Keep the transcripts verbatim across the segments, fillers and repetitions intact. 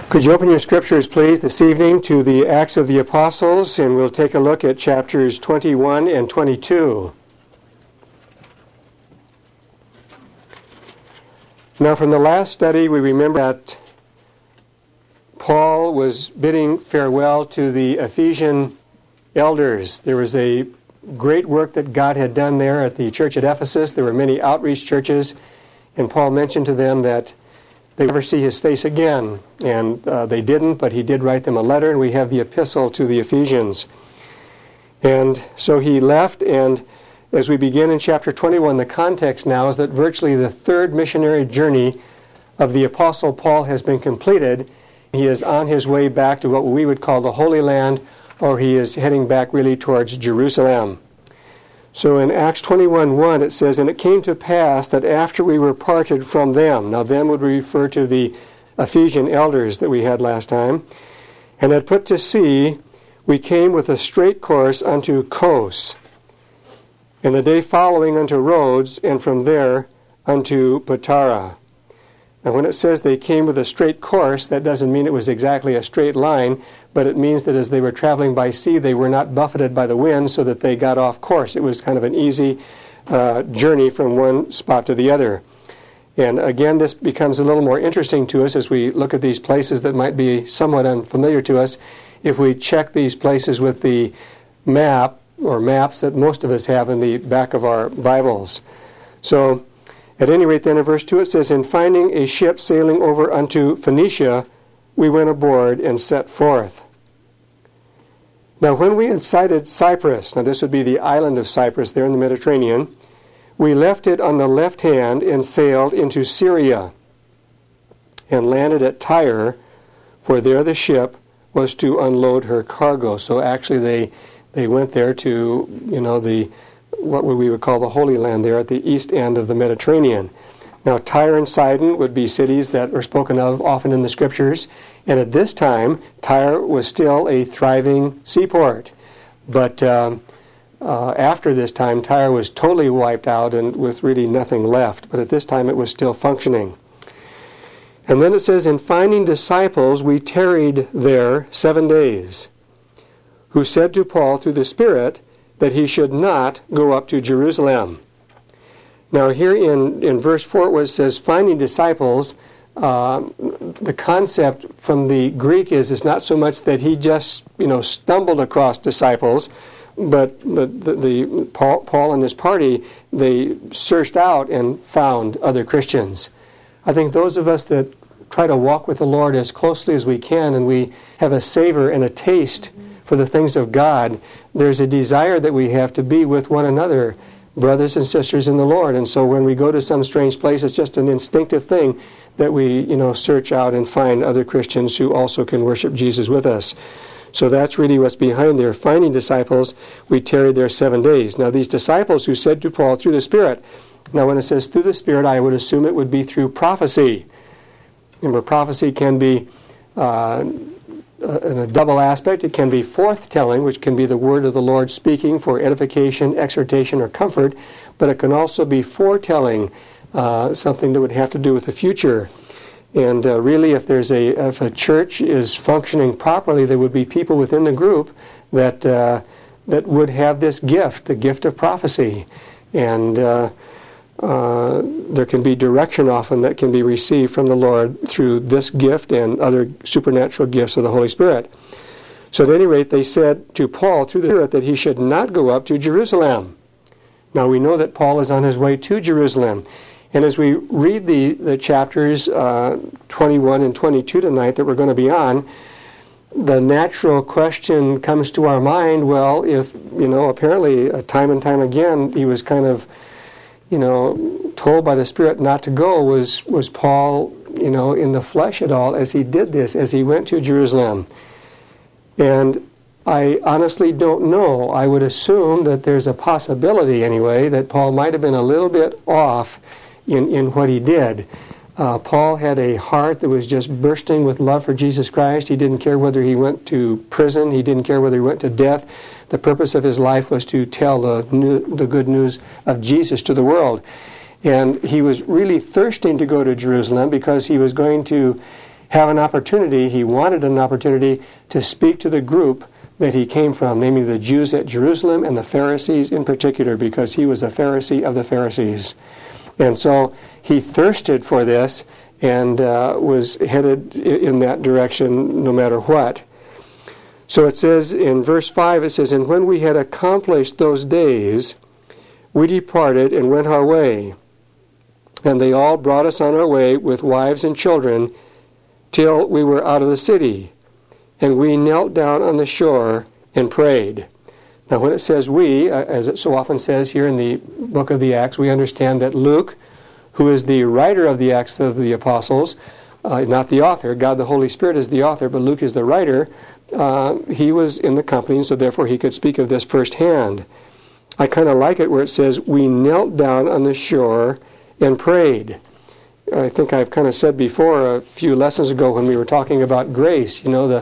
Could you open your scriptures, please, this evening to the Acts of the Apostles, and we'll take a look at chapters twenty-one and twenty-two. Now, from the last study, we remember that Paul was bidding farewell to the Ephesian elders. There was a great work that God had done there at the church at Ephesus. There were many outreach churches, and Paul mentioned to them that they would never see his face again. And uh, they didn't, but he did write them a letter, and we have the epistle to the Ephesians. And so he left, and as we begin in chapter twenty-one, the context now is that virtually the third missionary journey of the Apostle Paul has been completed. He is on his way back to what we would call the Holy Land, or he is heading back really towards Jerusalem. So in Acts twenty-one one it says, "And it came to pass that after we were parted from them," now them would refer to the Ephesian elders that we had last time, "and had put to sea, we came with a straight course unto Kos, and the day following unto Rhodes, and from there unto Patara." Now when it says they came with a straight course, that doesn't mean it was exactly a straight line, but it means that as they were traveling by sea, they were not buffeted by the wind so that they got off course. It was kind of an easy uh, journey from one spot to the other. And again, this becomes a little more interesting to us as we look at these places that might be somewhat unfamiliar to us. If we check these places with the map or maps that most of us have in the back of our Bibles. So, at any rate, then in verse two it says, "And finding a ship sailing over unto Phoenicia, we went aboard and set forth. Now when we had sighted Cyprus," now this would be the island of Cyprus there in the Mediterranean, "we left it on the left hand and sailed into Syria, and landed at Tyre, for there the ship was to unload her cargo." So actually they they went there to, you know, the what we would call the Holy Land there at the east end of the Mediterranean. Now Tyre and Sidon would be cities that are spoken of often in the Scriptures, and at this time Tyre was still a thriving seaport. But um, uh, after this time Tyre was totally wiped out and with really nothing left, but at this time it was still functioning. And then it says, "In finding disciples we tarried there seven days, who said to Paul through the Spirit that he should not go up to Jerusalem." Now here in, in verse four where it says finding disciples, uh, the concept from the Greek is, is not so much that he just, you know, stumbled across disciples, but the, the, the Paul, Paul and his party, they searched out and found other Christians. I think those of us that try to walk with the Lord as closely as we can, and we have a savor and a taste for the things of God, there's a desire that we have to be with one another, brothers and sisters in the Lord. And so when we go to some strange place, it's just an instinctive thing that we, you know, search out and find other Christians who also can worship Jesus with us. So that's really what's behind there. Finding disciples, we tarried there seven days. Now these disciples who said to Paul through the Spirit, now when it says through the Spirit, I would assume it would be through prophecy. Remember, prophecy can be uh, in a double aspect. It can be forth-telling, which can be the word of the Lord speaking for edification, exhortation, or comfort, but it can also be foretelling, uh, something that would have to do with the future. And uh, really, if there's a if a church is functioning properly, there would be people within the group that uh, that would have this gift, the gift of prophecy, and uh, Uh, there can be direction often that can be received from the Lord through this gift and other supernatural gifts of the Holy Spirit. So at any rate, they said to Paul through the Spirit that he should not go up to Jerusalem. Now we know that Paul is on his way to Jerusalem. And as we read the, the chapters uh, twenty-one and twenty-two tonight that we're going to be on, the natural question comes to our mind, well, if, you know, apparently uh, time and time again he was kind of you know, told by the Spirit not to go, was, was Paul, you know, in the flesh at all as he did this, as he went to Jerusalem? And I honestly don't know. I would assume that there's a possibility, anyway, that Paul might have been a little bit off in, in what he did. Uh, Paul had a heart that was just bursting with love for Jesus Christ. He didn't care whether he went to prison. He didn't care whether he went to death. The purpose of his life was to tell the new, the good news of Jesus to the world. And he was really thirsting to go to Jerusalem because he was going to have an opportunity, he wanted an opportunity to speak to the group that he came from, namely the Jews at Jerusalem and the Pharisees in particular, because he was a Pharisee of the Pharisees. And so he thirsted for this and uh, was headed in that direction no matter what. So it says in verse five, it says, "And when we had accomplished those days, we departed and went our way. And they all brought us on our way with wives and children till we were out of the city. And we knelt down on the shore and prayed." Now when it says we, as it so often says here in the book of the Acts, we understand that Luke, who is the writer of the Acts of the Apostles, uh, not the author, God the Holy Spirit is the author, but Luke is the writer, uh, he was in the company, so therefore he could speak of this firsthand. I kind of like it where it says, "We knelt down on the shore and prayed." I think I've kind of said before a few lessons ago when we were talking about grace, you know, the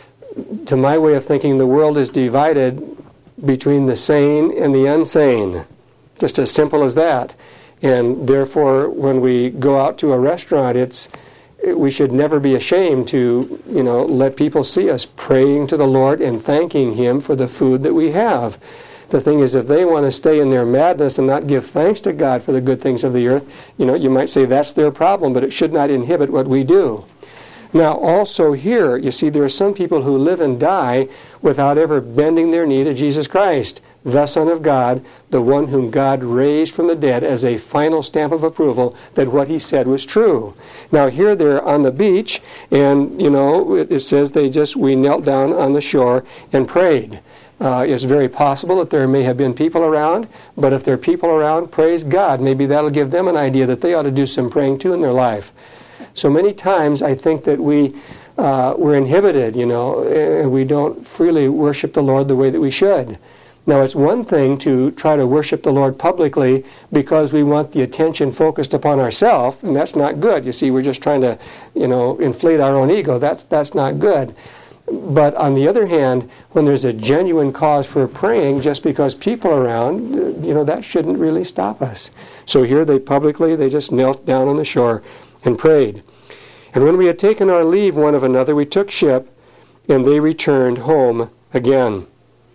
to my way of thinking, the world is divided between the sane and the insane. Just as simple as that. And therefore, when we go out to a restaurant, it's we should never be ashamed to, you know, let people see us praying to the Lord and thanking Him for the food that we have. The thing is, if they want to stay in their madness and not give thanks to God for the good things of the earth, you know, you might say that's their problem, but it should not inhibit what we do. Now, also here, you see, there are some people who live and die without ever bending their knee to Jesus Christ, the Son of God, the one whom God raised from the dead as a final stamp of approval that what He said was true. Now, here they're on the beach, and, you know, it, it says they just, we knelt down on the shore and prayed. Uh, it's very possible that there may have been people around, but if there are people around, praise God, maybe that'll give them an idea that they ought to do some praying too in their life. So many times I think that we, uh, we're inhibited, you know, and we don't freely worship the Lord the way that we should. Now, it's one thing to try to worship the Lord publicly because we want the attention focused upon ourselves, and that's not good. You see, we're just trying to, you know, inflate our own ego. That's, that's not good. But on the other hand, when there's a genuine cause for praying, just because people are around, you know, that shouldn't really stop us. So here they publicly, they just knelt down on the shore and prayed. And when we had taken our leave one of another, we took ship, and they returned home again.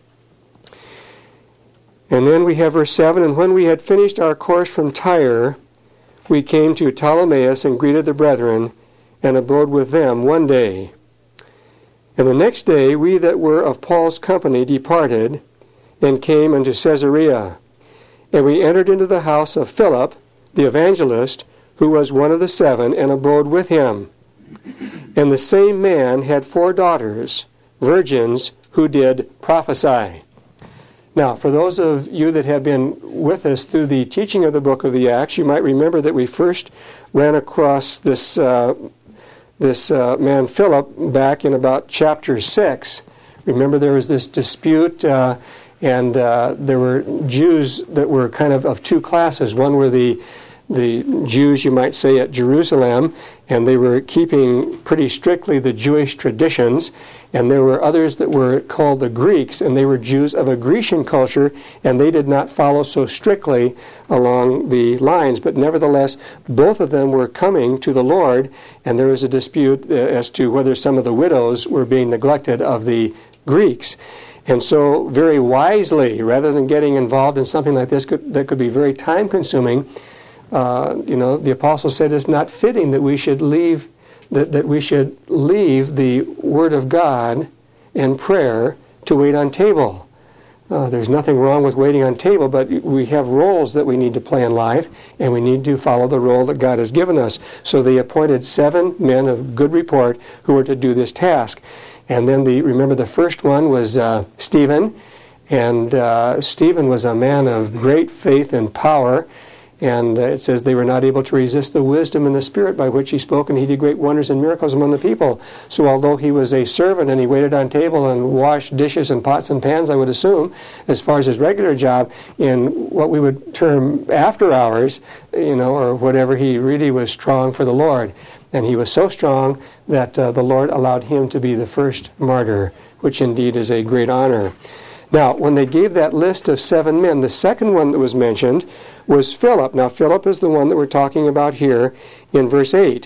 And then we have verse seven, "And when we had finished our course from Tyre, we came to Ptolemais and greeted the brethren, and abode with them one day. And the next day we that were of Paul's company departed, and came unto Caesarea. And we entered into the house of Philip, the evangelist, who was one of the seven, and abode with him. And the same man had four daughters, virgins, who did prophesy." Now, for those of you that have been with us through the teaching of the book of the Acts, you might remember that we first ran across this uh, this uh, man Philip back in about chapter six. Remember there was this dispute, uh, and uh, there were Jews that were kind of of two classes. One were the the Jews, you might say, at Jerusalem, and they were keeping pretty strictly the Jewish traditions. And there were others that were called the Greeks, and they were Jews of a Grecian culture, and they did not follow so strictly along the lines. But nevertheless, both of them were coming to the Lord, and there was a dispute as to whether some of the widows were being neglected of the Greeks. And so, very wisely, rather than getting involved in something like this could, that could be very time-consuming, Uh, you know, the apostle said it's not fitting that we should leave that, that we should leave the Word of God and prayer to wait on table. Uh, there's nothing wrong with waiting on table, but we have roles that we need to play in life, and we need to follow the role that God has given us. So they appointed seven men of good report who were to do this task. And then the remember the first one was uh, Stephen, and uh, Stephen was a man of great faith and power. And uh, it says they were not able to resist the wisdom and the spirit by which he spoke, and he did great wonders and miracles among the people. So although he was a servant and he waited on table and washed dishes and pots and pans, I would assume, as far as his regular job, in what we would term after hours, you know, or whatever, he really was strong for the Lord. And he was so strong that uh, the Lord allowed him to be the first martyr, which indeed is a great honor. Now, when they gave that list of seven men, the second one that was mentioned was Philip. Now, Philip is the one that we're talking about here in verse eight.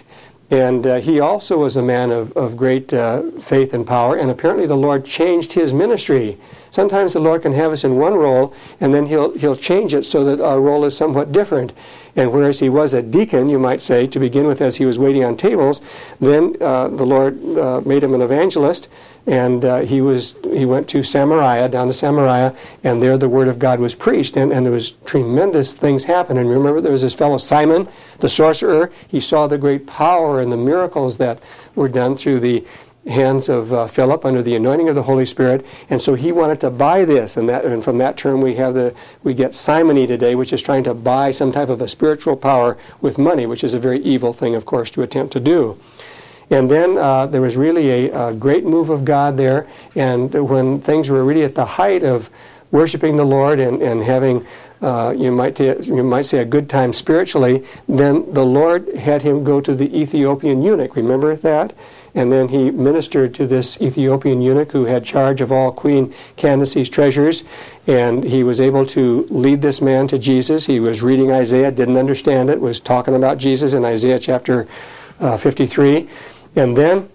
And uh, he also was a man of, of great uh, faith and power, and apparently the Lord changed his ministry. Sometimes the Lord can have us in one role, and then he'll, he'll change it so that our role is somewhat different. And whereas he was a deacon, you might say, to begin with as he was waiting on tables, then uh, the Lord uh, made him an evangelist, and uh, he was he went to Samaria, down to Samaria, and there the word of God was preached, and, and there was tremendous things happening. And remember, there was this fellow Simon, the sorcerer. He saw the great power and the miracles that were done through the hands of uh, Philip under the anointing of the Holy Spirit, and so he wanted to buy this, and that, and from that term we have the we get simony today, which is trying to buy some type of a spiritual power with money, which is a very evil thing, of course, to attempt to do. And then uh, there was really a, a great move of God there, and when things were really at the height of worshiping the Lord and, and having uh, you might t- you might say a good time spiritually, then the Lord had him go to the Ethiopian eunuch. Remember that? And then he ministered to this Ethiopian eunuch who had charge of all Queen Candace's treasures, and he was able to lead this man to Jesus. He was reading Isaiah, didn't understand it, was talking about Jesus in Isaiah chapter uh, fifty-three, and then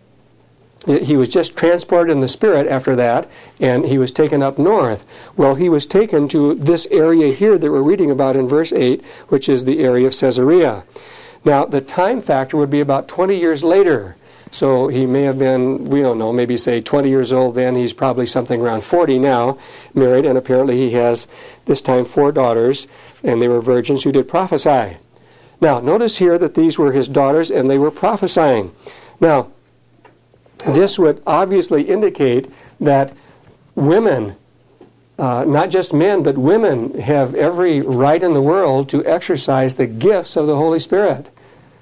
he was just transported in the Spirit after that, and he was taken up north. Well, he was taken to this area here that we're reading about in verse eight, which is the area of Caesarea. Now, the time factor would be about twenty years later. So he may have been, we don't know, maybe say twenty years old then. He's probably something around forty now, married, and apparently he has, this time, four daughters, and they were virgins who did prophesy. Now, notice here that these were his daughters, and they were prophesying. Now, this would obviously indicate that women, uh, not just men, but women have every right in the world to exercise the gifts of the Holy Spirit.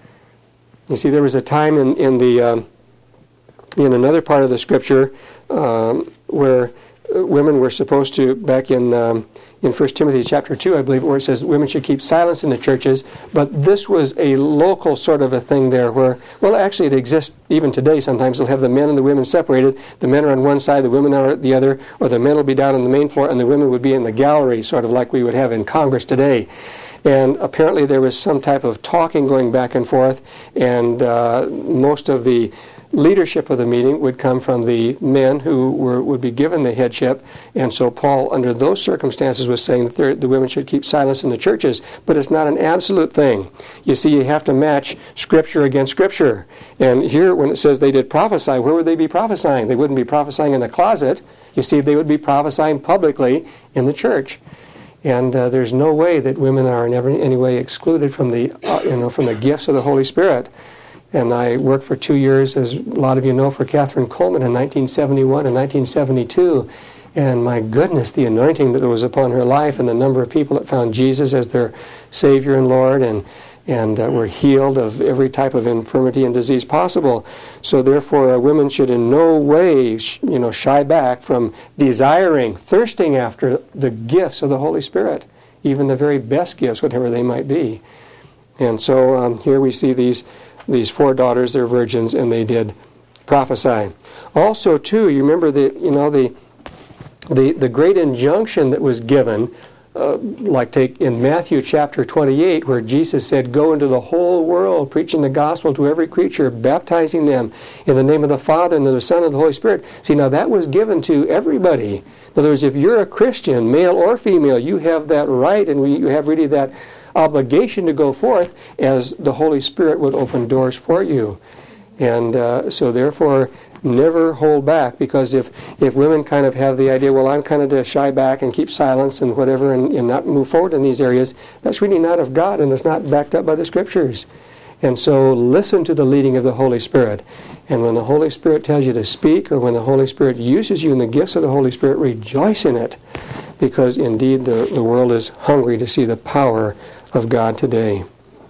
You see, there was a time in, in the um, in another part of the Scripture um, where women were supposed to, back in um, in First Timothy chapter two, I believe, where it says women should keep silence in the churches, but this was a local sort of a thing there where, well, actually it exists even today. Sometimes they'll have the men and the women separated. The men are on one side, the women are at the other, or the men will be down on the main floor, and the women would be in the gallery, sort of like we would have in Congress today. And apparently there was some type of talking going back and forth, and uh, most of the leadership of the meeting would come from the men who were would be given the headship. And so Paul, under those circumstances, was saying that the women should keep silence in the churches. But it's not an absolute thing. You see, you have to match Scripture against Scripture. And here, when it says they did prophesy, where would they be prophesying? They wouldn't be prophesying in the closet. You see, they would be prophesying publicly in the church. And uh, there's no way that women are in every, any way excluded from the, uh, you know, from the gifts of the Holy Spirit. And I worked for two years, as a lot of you know, for Catherine Coleman in nineteen seventy-one and nineteen seventy-two. And my goodness, the anointing that was upon her life and the number of people that found Jesus as their Savior and Lord and and uh, were healed of every type of infirmity and disease possible. So therefore, uh, women should in no way, sh- you know, shy back from desiring, thirsting after the gifts of the Holy Spirit, even the very best gifts, whatever they might be. And so um, here we see these these four daughters, they're virgins, and they did prophesy. Also, too, you remember the you know the the the great injunction that was given. Uh, like take in Matthew chapter twenty-eight, where Jesus said, "Go into the whole world, preaching the gospel to every creature, baptizing them in the name of the Father and of the Son and the Holy Spirit." See, now that was given to everybody. In other words, if you're a Christian, male or female, you have that right, and we, you have really that obligation to go forth as the Holy Spirit would open doors for you. And uh, so therefore, never hold back, because if, if women kind of have the idea, well, I'm kind of to shy back and keep silence and whatever and, and not move forward in these areas, that's really not of God, and it's not backed up by the Scriptures. And so listen to the leading of the Holy Spirit. And when the Holy Spirit tells you to speak, or when the Holy Spirit uses you in the gifts of the Holy Spirit, rejoice in it, because indeed the, the world is hungry to see the power of God today.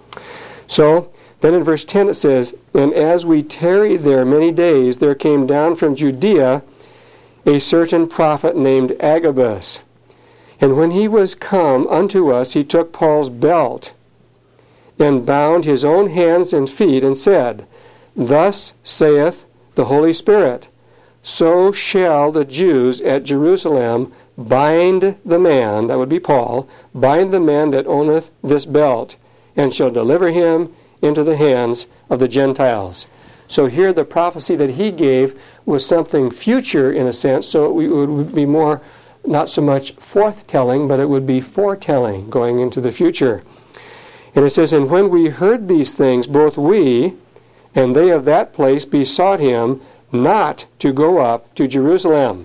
So, then in verse ten it says, "And as we tarried there many days, there came down from Judea a certain prophet named Agabus. And when he was come unto us, he took Paul's belt, and bound his own hands and feet, and said, Thus saith the Holy Spirit, So shall the Jews at Jerusalem bind the man," that would be Paul, "bind the man that owneth this belt, and shall deliver him into the hands of the Gentiles. So here the prophecy that he gave was something future in a sense, so it would be more, not so much forthtelling, but it would be foretelling going into the future. And it says, and when we heard these things, both we and they of that place besought him not to go up to Jerusalem.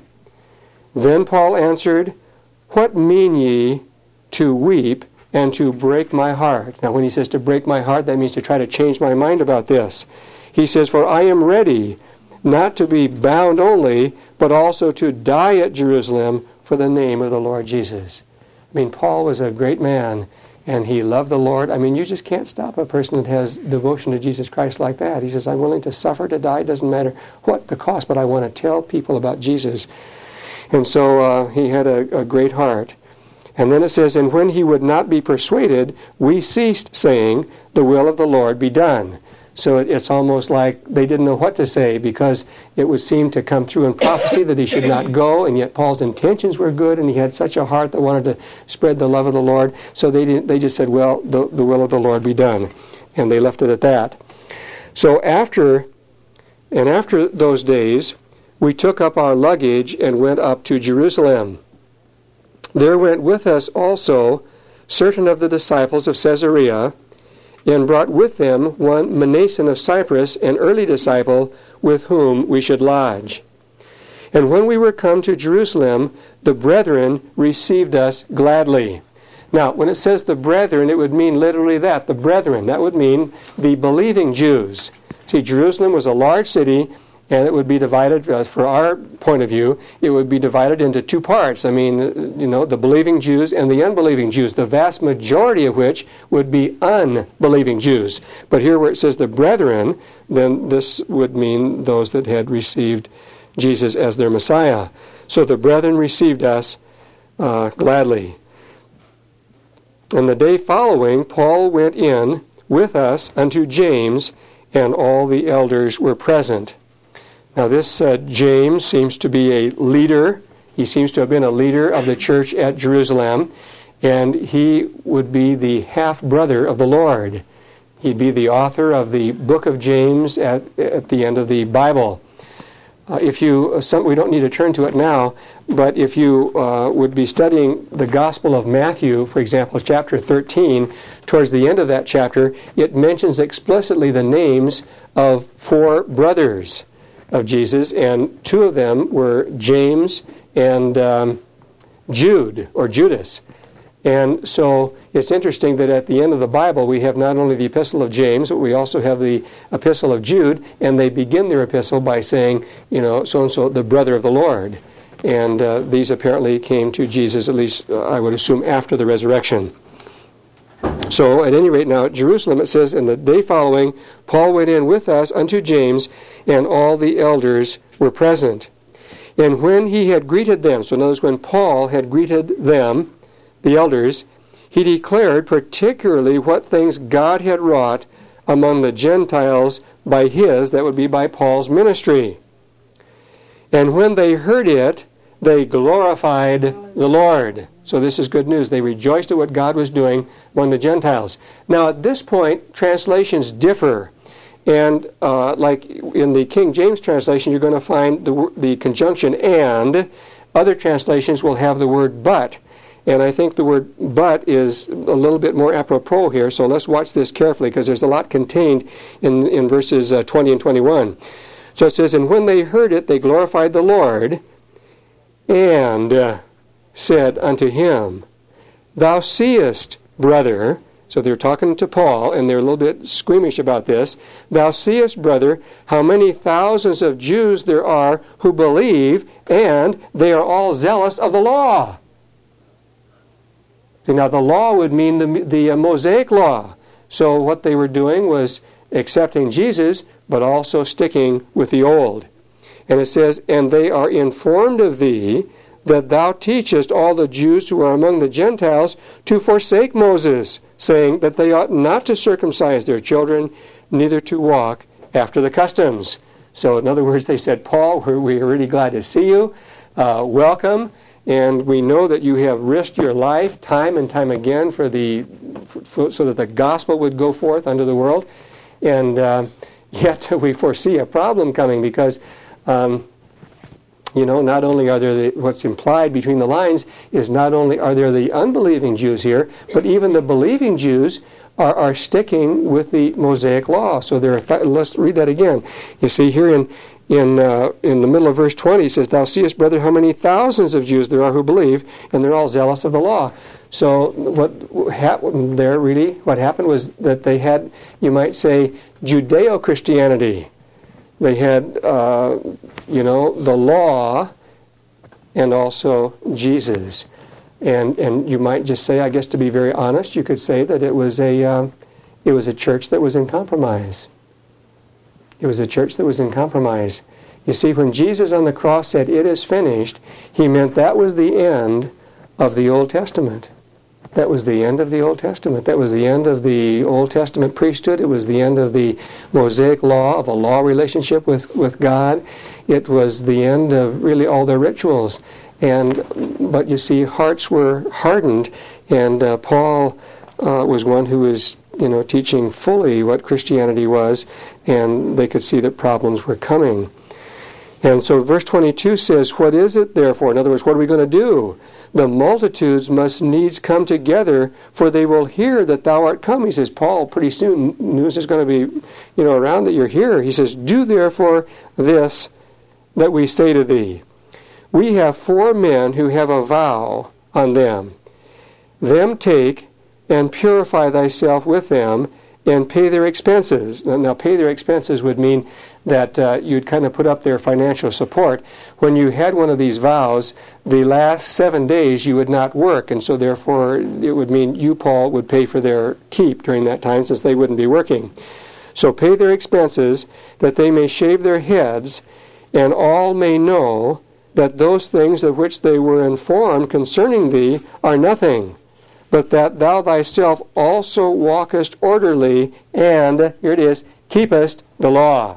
Then Paul answered, what mean ye to weep and to break my heart? Now when he says to break my heart, that means to try to change my mind about this. He says, for I am ready not to be bound only, but also to die at Jerusalem for the name of the Lord Jesus. I mean, Paul was a great man, and he loved the Lord. I mean, you just can't stop a person that has devotion to Jesus Christ like that. He says, I'm willing to suffer, to die. It doesn't matter what the cost, but I want to tell people about Jesus. And so uh, he had a, a great heart. And then it says, and when he would not be persuaded, we ceased saying, the will of the Lord be done. So it, it's almost like they didn't know what to say, because it would seem to come through in prophecy that he should not go, and yet Paul's intentions were good, and he had such a heart that wanted to spread the love of the Lord. So they didn't, they just said, well, the, the will of the Lord be done. And they left it at that. So after, and after those days, we took up our luggage and went up to Jerusalem. There went with us also certain of the disciples of Caesarea, and brought with them one Mnason of Cyprus, an early disciple, with whom we should lodge. And when we were come to Jerusalem, the brethren received us gladly. Now, when it says the brethren, it would mean literally that, the brethren. That would mean the believing Jews. See, Jerusalem was a large city, and it would be divided, uh, for our point of view, it would be divided into two parts. I mean, you know, the believing Jews and the unbelieving Jews, the vast majority of which would be unbelieving Jews. But here where it says the brethren, then this would mean those that had received Jesus as their Messiah. So the brethren received us uh, gladly. And the day following, Paul went in with us unto James, and all the elders were present. Now this uh, James seems to be a leader. He seems to have been a leader of the church at Jerusalem, and he would be the half-brother of the Lord. He'd be the author of the book of James at, at the end of the Bible. Uh, if you, uh, some, we don't need to turn to it now, but if you uh, would be studying the Gospel of Matthew, for example, chapter thirteen, towards the end of that chapter, it mentions explicitly the names of four brothers of Jesus, and two of them were James and um, Jude, or Judas. And so it's interesting that at the end of the Bible we have not only the epistle of James, but we also have the epistle of Jude, and they begin their epistle by saying, you know, so-and-so, the brother of the Lord. And uh, these apparently came to Jesus, at least uh, I would assume, after the resurrection. So, at any rate, now at Jerusalem, it says, in the day following, Paul went in with us unto James, and all the elders were present. And when he had greeted them, so notice when Paul had greeted them, the elders, he declared particularly what things God had wrought among the Gentiles by his, that would be by Paul's ministry. And when they heard it, they glorified the Lord. So this is good news. They rejoiced at what God was doing among the Gentiles. Now at this point, translations differ. And uh, like in the King James translation, you're going to find the, the conjunction and. Other translations will have the word but. And I think the word but is a little bit more apropos here. So let's watch this carefully, because there's a lot contained in, in verses uh, twenty and twenty-one. So it says, and when they heard it, they glorified the Lord, and uh, said unto him, Thou seest, brother, so they're talking to Paul, and they're a little bit squeamish about this, Thou seest, brother, how many thousands of Jews there are who believe, and they are all zealous of the law. See, now the law would mean the, the uh, Mosaic law. So what they were doing was accepting Jesus, but also sticking with the old. And it says, And they are informed of thee, that thou teachest all the Jews who are among the Gentiles to forsake Moses, saying that they ought not to circumcise their children, neither to walk after the customs. So in other words, they said, Paul, we're, we're really glad to see you. Uh, welcome. And we know that you have risked your life time and time again for the f- so that the gospel would go forth unto the world. And uh, yet we foresee a problem coming because, um, you know, not only are there the, what's implied between the lines is not only are there the unbelieving Jews here, but even the believing Jews are, are sticking with the Mosaic law. So there are th- let's read that again. You see here in in uh, in the middle of verse twenty, it says, "Thou seest, brother, how many thousands of Jews there are who believe, and they're all zealous of the law." So what happened there, really, what happened was that they had, you might say, Judeo-Christianity. They had, uh, you know, the law and also Jesus. And and you might just say, I guess to be very honest, you could say that it was a uh, it was a church that was in compromise. It was a church that was in compromise. You see, when Jesus on the cross said, "It is finished," he meant that was the end of the Old Testament. That was the end of the Old Testament. That was the end of the Old Testament priesthood. It was the end of the Mosaic law, of a law relationship with, with God. It was the end of really all their rituals. And but you see, hearts were hardened, and uh, Paul uh, was one who was, you know, teaching fully what Christianity was, and they could see that problems were coming. And so verse twenty-two says, "What is it therefore?" In other words, what are we going to do? "The multitudes must needs come together, for they will hear that thou art come." He says, Paul, pretty soon news is going to be, you know, around that you're here. He says, "Do therefore this that we say to thee. We have four men who have a vow on them. Them take and purify thyself with them, and pay their expenses." Now, now pay their expenses would mean that uh, you'd kind of put up their financial support. When you had one of these vows, the last seven days you would not work, and so therefore it would mean you, Paul, would pay for their keep during that time since they wouldn't be working. "So pay their expenses, that they may shave their heads, and all may know that those things of which they were informed concerning thee are nothing, but that thou thyself also walkest orderly, and," here it is, "keepest the law."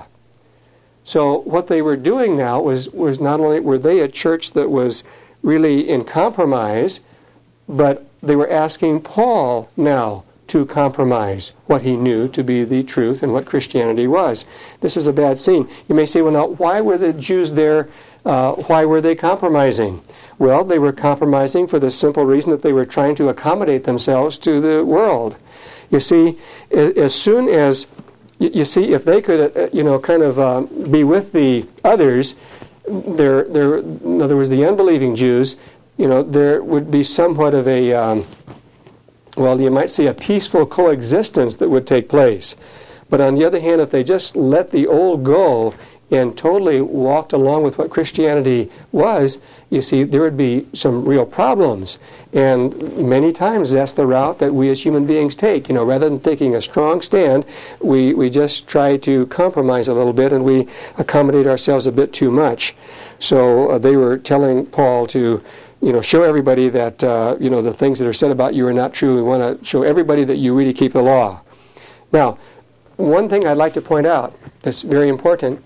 So what they were doing now was, was not only were they a church that was really in compromise, but they were asking Paul now to compromise what he knew to be the truth and what Christianity was. This is a bad scene. You may say, well, now, why were the Jews there? Uh, why were they compromising? Well, they were compromising for the simple reason that they were trying to accommodate themselves to the world. You see, as soon as, you see, if they could, uh, you know, kind of uh, be with the others, there, there, in other words, the unbelieving Jews, you know, there would be somewhat of a, um, well, you might say a peaceful coexistence that would take place. But on the other hand, if they just let the old go and totally walked along with what Christianity was, you see, there would be some real problems. And many times that's the route that we as human beings take. You know, rather than taking a strong stand, we, we just try to compromise a little bit, and we accommodate ourselves a bit too much. So uh, they were telling Paul to, you know, show everybody that, uh, you know, the things that are said about you are not true. We want to show everybody that you really keep the law. Now, one thing I'd like to point out that's very important.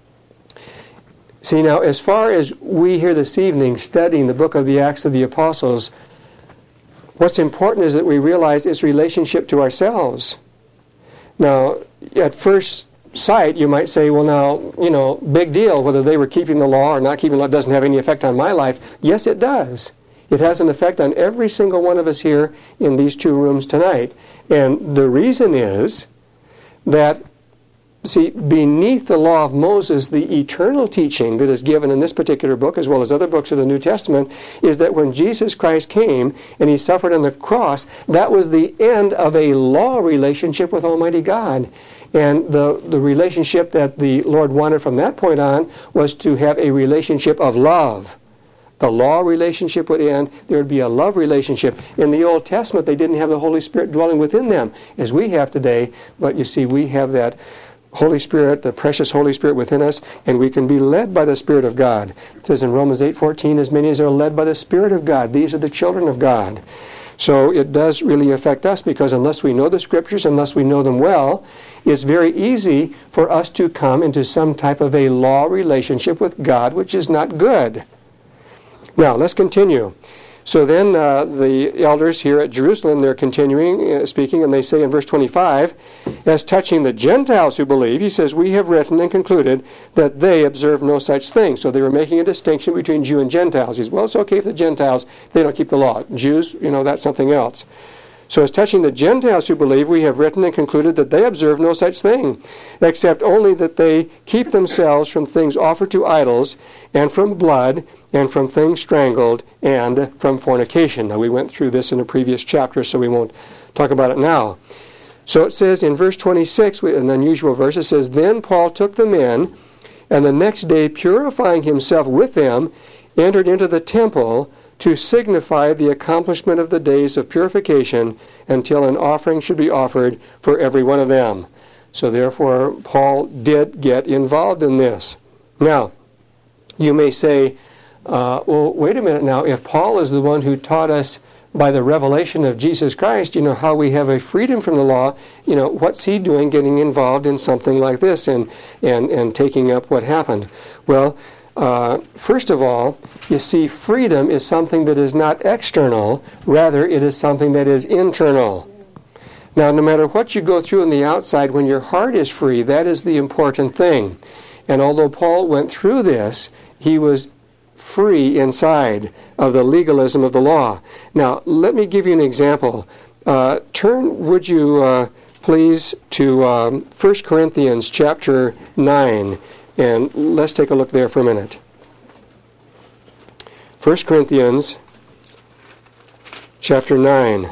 See, now, as far as we here this evening studying the book of the Acts of the Apostles, what's important is that we realize its relationship to ourselves. Now, at first sight, you might say, well, now, you know, big deal whether they were keeping the law or not keeping the law. It doesn't have any effect on my life. Yes, it does. It has an effect on every single one of us here in these two rooms tonight. And the reason is that, see, beneath the law of Moses, the eternal teaching that is given in this particular book, as well as other books of the New Testament, is that when Jesus Christ came and he suffered on the cross, that was the end of a law relationship with Almighty God. And the, the relationship that the Lord wanted from that point on was to have a relationship of love. The law relationship would end. There would be a love relationship. In the Old Testament, they didn't have the Holy Spirit dwelling within them, as we have today. But you see, we have that Holy Spirit, the precious Holy Spirit within us, and we can be led by the Spirit of God. It says in Romans eight fourteen, as many as are led by the Spirit of God, these are the children of God. So it does really affect us, because unless we know the Scriptures, unless we know them well, it's very easy for us to come into some type of a law relationship with God, which is not good. Now, let's continue. So then uh, the elders here at Jerusalem, they're continuing uh, speaking, and they say in verse twenty-five, as touching the Gentiles who believe, he says, we have written and concluded that they observe no such thing. So they were making a distinction between Jew and Gentiles. He says, well, it's okay if the Gentiles, they don't keep the law. Jews, you know, that's something else. So as touching the Gentiles who believe, we have written and concluded that they observe no such thing, except only that they keep themselves from things offered to idols, and from blood, and from things strangled, and from fornication. Now, we went through this in a previous chapter, so we won't talk about it now. So it says in verse twenty-six, an unusual verse, it says, then Paul took them in, and the next day, purifying himself with them, entered into the temple to signify the accomplishment of the days of purification until an offering should be offered for every one of them. So therefore, Paul did get involved in this. Now, you may say, uh, well, wait a minute now, if Paul is the one who taught us by the revelation of Jesus Christ, you know, how we have a freedom from the law, you know, what's he doing getting involved in something like this and, and, and taking up what happened? Well, Uh, first of all, you see, freedom is something that is not external. Rather, it is something that is internal. Now, no matter what you go through on the outside, when your heart is free, that is the important thing. And although Paul went through this, he was free inside of the legalism of the law. Now, let me give you an example. Uh, turn, would you uh, please, to um, First Corinthians chapter nine. And let's take a look there for a minute. First Corinthians chapter nine.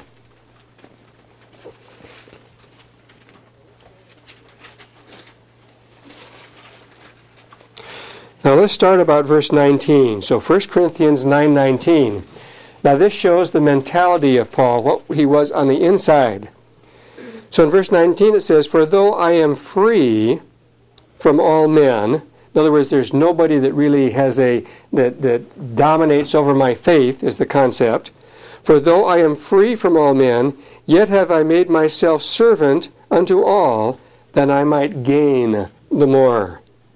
Now let's start about verse nineteen. So First Corinthians nine nineteen. Now this shows the mentality of Paul, what he was on the inside. So in verse nineteen it says, for though I am free from all men. In other words, there's nobody that really has a, that, that dominates over my faith, is the concept. For though I am free from all men, yet have I made myself servant unto all, that I might gain the more.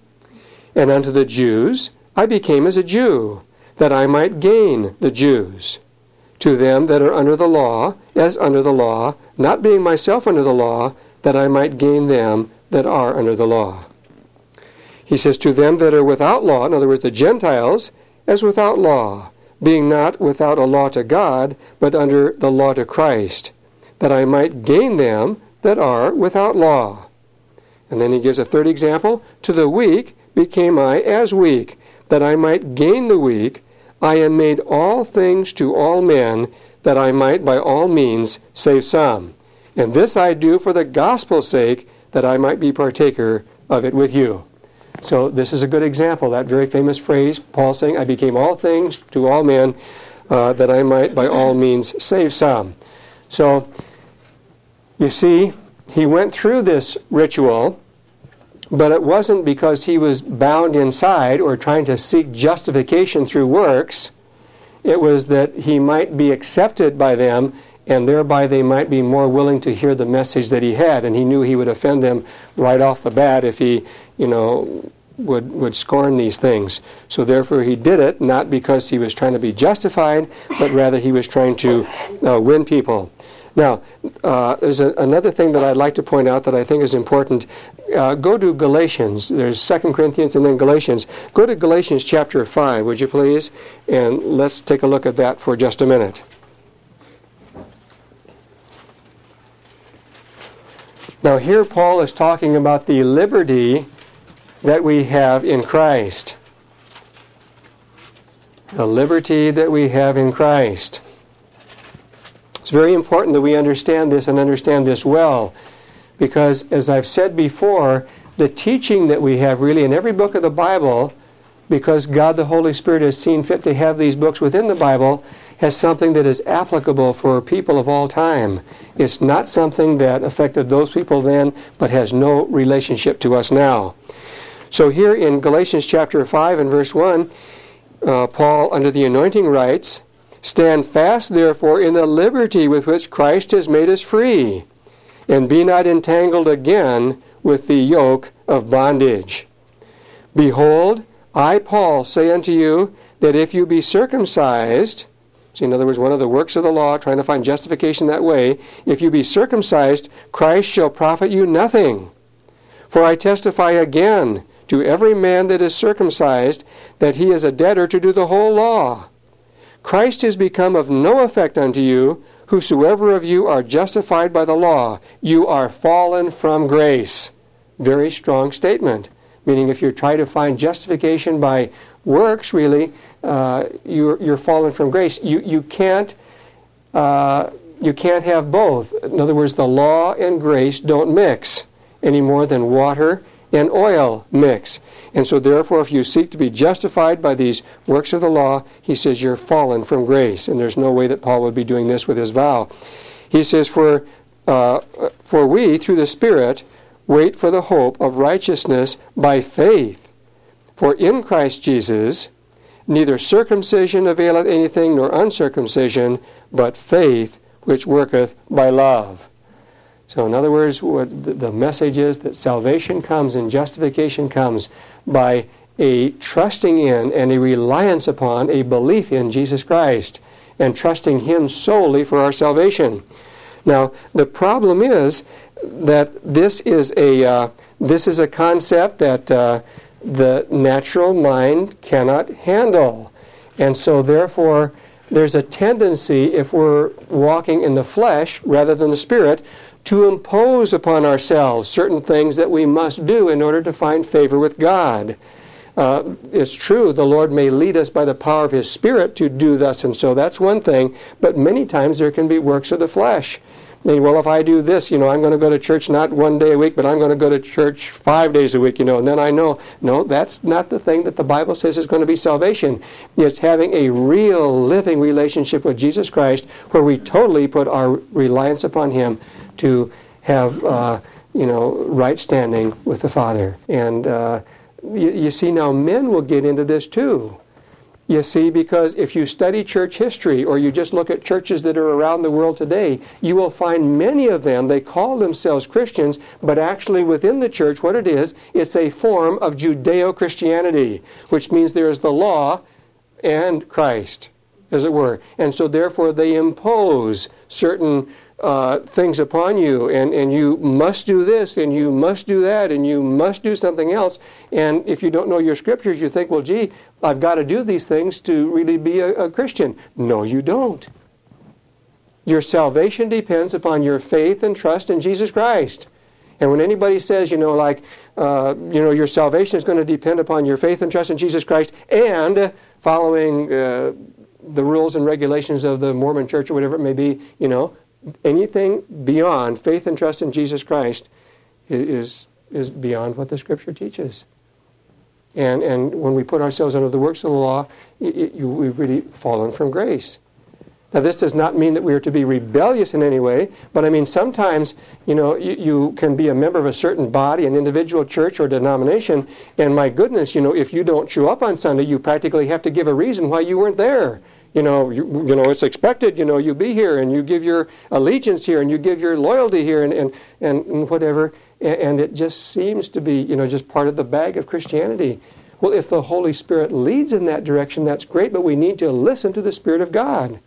And unto the Jews I became as a Jew, that I might gain the Jews. To them that are under the law, as under the law, not being myself under the law, that I might gain them that are under the law. He says, to them that are without law, in other words, the Gentiles, as without law, being not without a law to God, but under the law to Christ, that I might gain them that are without law. And then he gives a third example. To the weak became I as weak, that I might gain the weak. I am made all things to all men, that I might by all means save some. And this I do for the gospel's sake, that I might be partaker of it with you. So this is a good example, that very famous phrase, Paul saying, I became all things to all men, uh, that I might by all means save some. So, you see, he went through this ritual, but it wasn't because he was bound inside or trying to seek justification through works. It was that he might be accepted by them, and thereby they might be more willing to hear the message that he had. And he knew he would offend them right off the bat if he, you know, would would scorn these things. So therefore he did it, not because he was trying to be justified, but rather he was trying to uh, win people. Now, uh, there's a, another thing that I'd like to point out that I think is important. Uh, go to Galatians. There's Second Corinthians and then Galatians. Go to Galatians chapter five, would you please? And let's take a look at that for just a minute. Now here Paul is talking about the liberty that we have in Christ. The liberty that we have in Christ. It's very important that we understand this and understand this well, because as I've said before, the teaching that we have really in every book of the Bible, because God the Holy Spirit has seen fit to have these books within the Bible, has something that is applicable for people of all time. It's not something that affected those people then, but has no relationship to us now. So here in Galatians chapter five and verse one, uh, Paul, under the anointing, writes, stand fast, therefore, in the liberty with which Christ has made us free, and be not entangled again with the yoke of bondage. Behold, I, Paul, say unto you, that if you be circumcised, See, in other words, one of the works of the law, trying to find justification that way, if you be circumcised, Christ shall profit you nothing. For I testify again to every man that is circumcised that he is a debtor to do the whole law. Christ is become of no effect unto you, whosoever of you are justified by the law. You are fallen from grace. Very strong statement. Meaning if you try to find justification by works, really, uh, you're, you're fallen from grace. You, you, can't, uh, you can't have both. In other words, the law and grace don't mix any more than water and oil mix. And so therefore, if you seek to be justified by these works of the law, he says you're fallen from grace. And there's no way that Paul would be doing this with his vow. He says, for, uh, for we, through the Spirit, wait for the hope of righteousness by faith. For in Christ Jesus, neither circumcision availeth anything, nor uncircumcision, but faith which worketh by love. So in other words, what the message is that salvation comes and justification comes by a trusting in and a reliance upon a belief in Jesus Christ and trusting Him solely for our salvation. Now, the problem is that this is a uh, this is a concept that uh, the natural mind cannot handle, and so therefore there's a tendency, if we're walking in the flesh rather than the Spirit, to impose upon ourselves certain things that we must do in order to find favor with God. Uh, it's true, the Lord may lead us by the power of His Spirit to do thus and so. That's one thing. But many times there can be works of the flesh. And, well, if I do this, you know, I'm going to go to church not one day a week, but I'm going to go to church five days a week, you know, and then I know, no, that's not the thing that the Bible says is going to be salvation. It's having a real living relationship with Jesus Christ where we totally put our reliance upon Him to have, uh, you know, right standing with the Father. And uh, you, you see, now men will get into this too. You see, because if you study church history or you just look at churches that are around the world today, you will find many of them, they call themselves Christians, but actually within the church, what it is, it's a form of Judeo-Christianity, which means there is the law and Christ, as it were. And so therefore they impose certain Uh, things upon you, and, and you must do this, and you must do that, and you must do something else. And if you don't know your scriptures, you think, well, gee, I've got to do these things to really be a, a Christian. No, you don't. Your salvation depends upon your faith and trust in Jesus Christ. And when anybody says, you know, like, uh, you know, your salvation is going to depend upon your faith and trust in Jesus Christ and following uh, the rules and regulations of the Mormon church or whatever it may be, you know, anything beyond faith and trust in Jesus Christ is is beyond what the Scripture teaches. And and when we put ourselves under the works of the law, it, it, you, we've really fallen from grace. Now, this does not mean that we are to be rebellious in any way, but I mean sometimes, you know, you, you can be a member of a certain body, an individual church or denomination, and my goodness, you know, if you don't show up on Sunday, you practically have to give a reason why you weren't there. You know, you, you know, it's expected, you know, you be here and you give your allegiance here and you give your loyalty here and, and, and whatever. And, and it just seems to be, you know, just part of the bag of Christianity. Well, if the Holy Spirit leads in that direction, that's great, but we need to listen to the Spirit of God.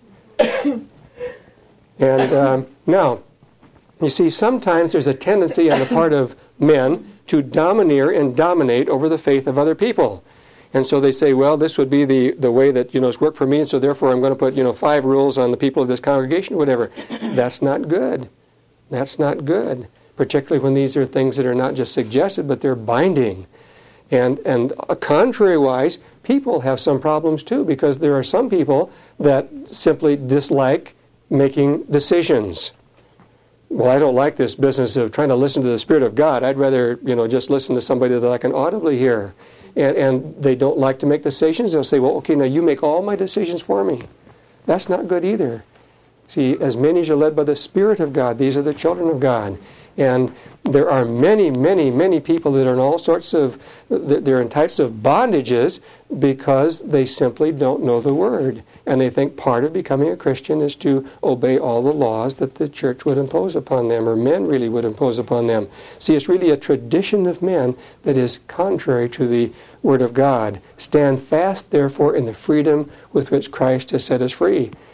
And um, now, you see, sometimes there's a tendency on the part of men to domineer and dominate over the faith of other people. And so they say, well, this would be the, the way that, you know, it's worked for me, and so therefore I'm going to put, you know, five rules on the people of this congregation or whatever. That's not good. That's not good, particularly when these are things that are not just suggested, but they're binding. And, and uh, contrary-wise, people have some problems too, because there are some people that simply dislike making decisions. Well, I don't like this business of trying to listen to the Spirit of God. I'd rather, you know, just listen to somebody that I can audibly hear. And, and they don't like to make decisions. They'll say, well, okay, now you make all my decisions for me. That's not good either. See, as many as are led by the Spirit of God, these are the children of God. And there are many, many, many people that are in all sorts of, they're in types of bondages because they simply don't know the Word. And they think part of becoming a Christian is to obey all the laws that the church would impose upon them, or men really would impose upon them. See, it's really a tradition of men that is contrary to the Word of God. Stand fast, therefore, in the freedom with which Christ has set us free.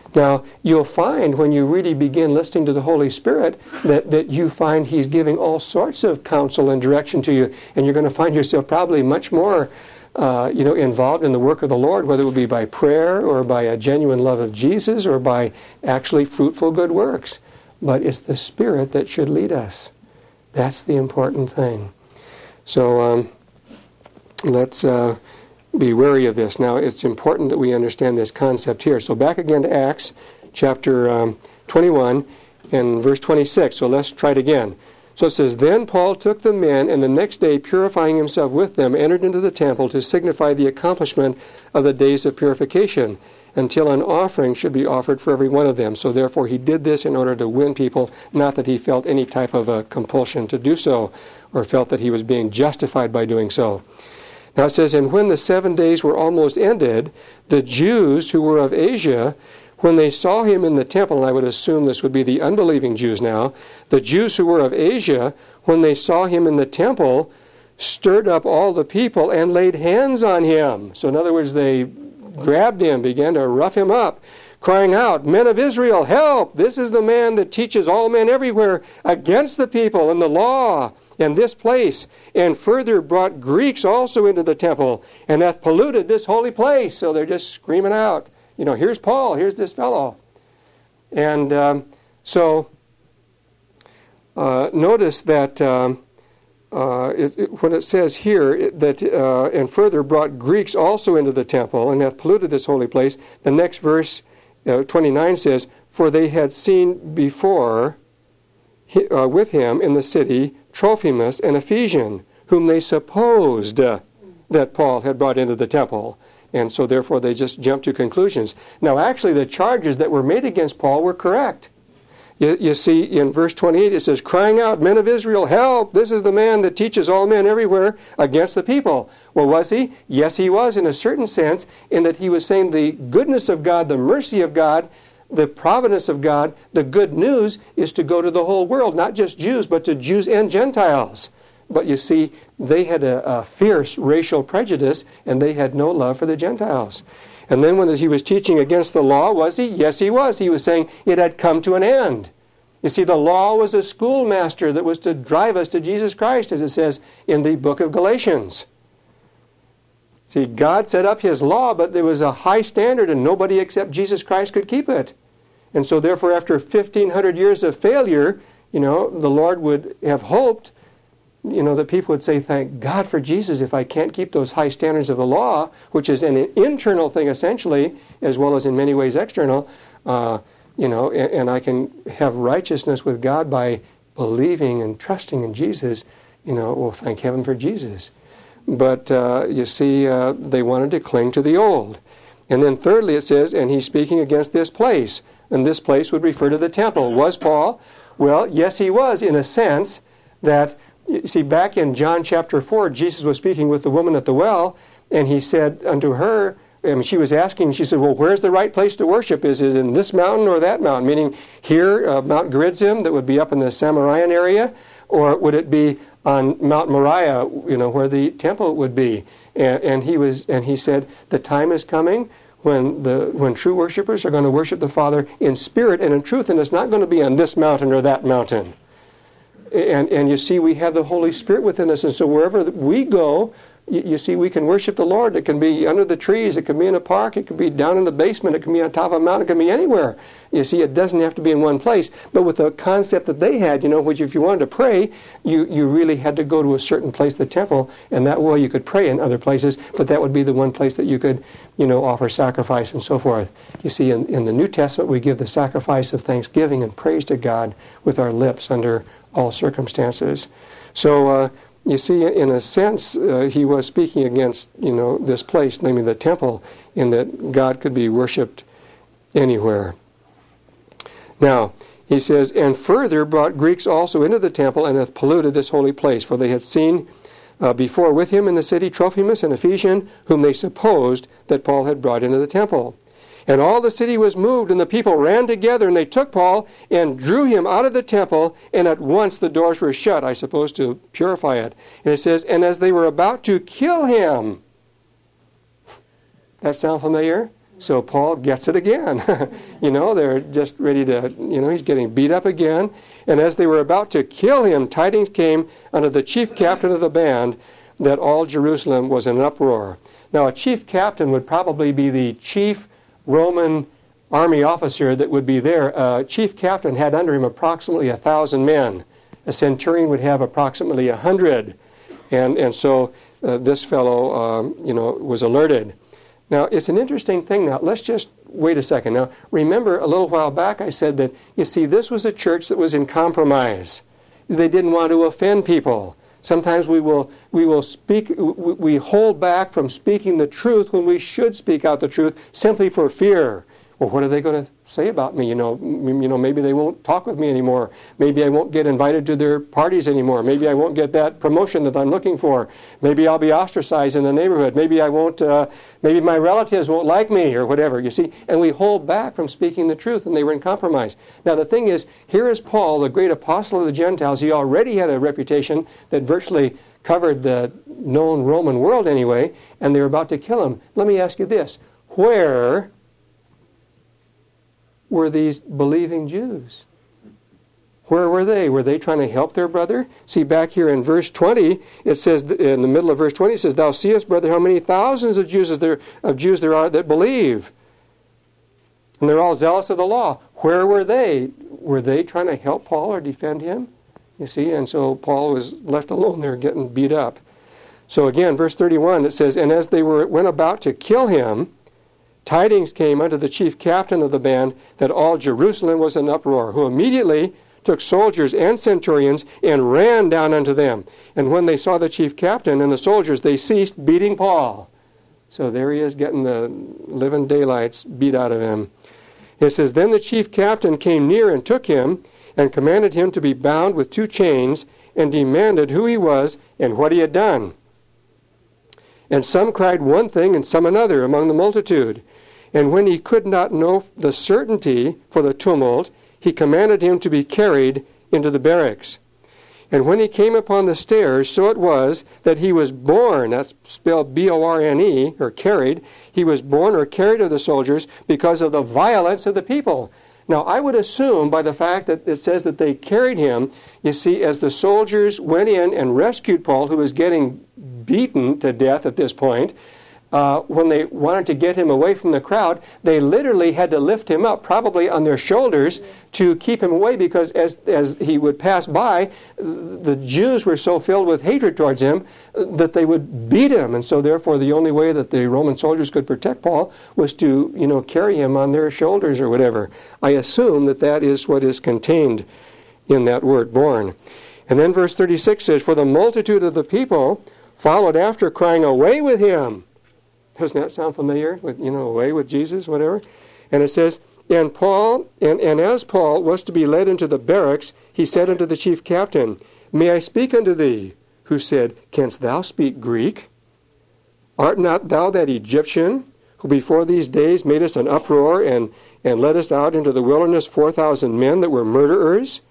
Now, you'll find when you really begin listening to the Holy Spirit that, that you find He's giving all sorts of counsel and direction to you, and you're going to find yourself probably much more uh, you know, involved in the work of the Lord, whether it would be by prayer or by a genuine love of Jesus or by actually fruitful good works. But it's the Spirit that should lead us. That's the important thing. So um, let's uh, be wary of this. Now, it's important that we understand this concept here. So back again to Acts chapter um, twenty-one and verse twenty-six. So let's try it again. So it says, Then Paul took the men, and the next day, purifying himself with them, entered into the temple to signify the accomplishment of the days of purification, until an offering should be offered for every one of them. So therefore he did this in order to win people, not that he felt any type of a compulsion to do so, or felt that he was being justified by doing so. Now it says, And when the seven days were almost ended, the Jews who were of Asia, when they saw him in the temple, and I would assume this would be the unbelieving Jews now, the Jews who were of Asia, when they saw him in the temple, stirred up all the people and laid hands on him. So in other words, they grabbed him, began to rough him up, crying out, Men of Israel, help! This is the man that teaches all men everywhere against the people and the law and this place, and further brought Greeks also into the temple, and hath polluted this holy place. So they're just screaming out, you know, here's Paul, here's this fellow. And um, so uh, notice that um, uh, it, it, when it says here it, that, uh, and further brought Greeks also into the temple, and hath polluted this holy place, the next verse, uh, twenty-nine says, For they had seen before he, uh, with him in the city Trophimus, an Ephesian, whom they supposed uh, that Paul had brought into the temple. And so therefore they just jumped to conclusions. Now actually the charges that were made against Paul were correct. You, you see in verse twenty-eight it says, Crying out, Men of Israel, help! This is the man that teaches all men everywhere against the people. Well, was he? Yes, he was in a certain sense, in that he was saying the goodness of God, the mercy of God, the providence of God, the good news is to go to the whole world, not just Jews, but to Jews and Gentiles. But you see, they had a, a fierce racial prejudice, and they had no love for the Gentiles. And then when he was teaching against the law, was he? Yes, he was. He was saying it had come to an end. You see, the law was a schoolmaster that was to drive us to Jesus Christ, as it says in the book of Galatians. See, God set up His law, but there was a high standard, and nobody except Jesus Christ could keep it. And so therefore, after fifteen hundred years of failure, you know, the Lord would have hoped, you know, that people would say, thank God for Jesus if I can't keep those high standards of the law, which is an internal thing essentially, as well as in many ways external, uh, you know, and, and I can have righteousness with God by believing and trusting in Jesus, you know, well, thank heaven for Jesus. But uh, you see, uh, they wanted to cling to the old. And then thirdly it says, and he's speaking against this place. And this place would refer to the temple. Was Paul? Well, yes, he was, in a sense that, you see, back in John chapter four, Jesus was speaking with the woman at the well, and he said unto her, and she was asking, she said, well, where's the right place to worship? Is it in this mountain or that mountain? Meaning here, uh, Mount Gerizim, that would be up in the Samarian area, or would it be on Mount Moriah, you know, where the temple would be? And, and he was, and he said, the time is coming when the when true worshipers are going to worship the Father in spirit and in truth, and it's not going to be on this mountain or that mountain. And and you see, we have the Holy Spirit within us, and so wherever we go, you, you see, we can worship the Lord. It can be under the trees, it can be in a park, it can be down in the basement, it can be on top of a mountain, it can be anywhere. You see, it doesn't have to be in one place. But with the concept that they had, you know, which if you wanted to pray, you, you really had to go to a certain place, the temple, and that way you could pray in other places, but that would be the one place that you could, you know, offer sacrifice and so forth. You see, in, in the New Testament, we give the sacrifice of thanksgiving and praise to God with our lips under all circumstances. So, uh, you see, in a sense, uh, he was speaking against, you know, this place, namely the temple, in that God could be worshipped anywhere. Now, he says, and further brought Greeks also into the temple, and hath polluted this holy place, for they had seen uh, before with him in the city Trophimus, an Ephesian, whom they supposed that Paul had brought into the temple. And all the city was moved, and the people ran together, and they took Paul and drew him out of the temple, and at once the doors were shut, I suppose to purify it. And it says, and as they were about to kill him. That sound familiar? So Paul gets it again. You know, they're just ready to, you know, he's getting beat up again. And as they were about to kill him, tidings came unto the chief captain of the band that all Jerusalem was in an uproar. Now, a chief captain would probably be the chief Roman army officer that would be there. A chief captain had under him approximately a thousand men. A centurion would have approximately a hundred. And, and so uh, this fellow, um, you know, was alerted. Now, it's an interesting thing. Now, let's just wait a second. Now, remember a little while back I said that, you see, this was a church that was in compromise. They didn't want to offend people. Sometimes we will we will speak, we hold back from speaking the truth when we should speak out the truth simply for fear. Well, what are they going to say about me? You know, you know, maybe they won't talk with me anymore. Maybe I won't get invited to their parties anymore. Maybe I won't get that promotion that I'm looking for. Maybe I'll be ostracized in the neighborhood. Maybe I won't. Uh, maybe my relatives won't like me or whatever. You see, and we hold back from speaking the truth, and they were in compromise. Now, the thing is, here is Paul, the great apostle of the Gentiles. He already had a reputation that virtually covered the known Roman world anyway, and they were about to kill him. Let me ask you this: where were these believing Jews? Where were they? Were they trying to help their brother? See, back here in verse twenty, it says, in the middle of verse twenty, it says, "Thou seest, brother, how many thousands of Jews there, of Jews there are that believe. And they're all zealous of the law." Where were they? Were they trying to help Paul or defend him? You see, and so Paul was left alone there getting beat up. So again, verse thirty-one, it says, "And as they were went about to kill him, tidings came unto the chief captain of the band that all Jerusalem was in uproar, who immediately took soldiers and centurions and ran down unto them. And when they saw the chief captain and the soldiers, they ceased beating Paul." So there he is getting the living daylights beat out of him. It says, "Then the chief captain came near and took him and commanded him to be bound with two chains and demanded who he was and what he had done. And some cried one thing and some another among the multitude. And when he could not know the certainty for the tumult, he commanded him to be carried into the barracks. And when he came upon the stairs, so it was that he was borne," that's spelled B O R N E, or carried, "he was borne or carried of the soldiers because of the violence of the people." Now, I would assume by the fact that it says that they carried him, you see, as the soldiers went in and rescued Paul, who was getting beaten to death at this point, uh, when they wanted to get him away from the crowd, they literally had to lift him up, probably on their shoulders, to keep him away, because as, as he would pass by, the Jews were so filled with hatred towards him that they would beat him. And so therefore the only way that the Roman soldiers could protect Paul was to, you know, carry him on their shoulders or whatever. I assume that that is what is contained in that word, born. And then verse thirty-six says, "For the multitude of the people followed after, crying, Away with him." Doesn't that sound familiar? With, you know, away with Jesus, whatever. And it says, And Paul, and, and as Paul was to be led into the barracks, he said unto the chief captain, May I speak unto thee? Who said, Canst thou speak Greek? Art not thou that Egyptian, who before these days made us an uproar, and, and led us out into the wilderness four thousand men that were murderers?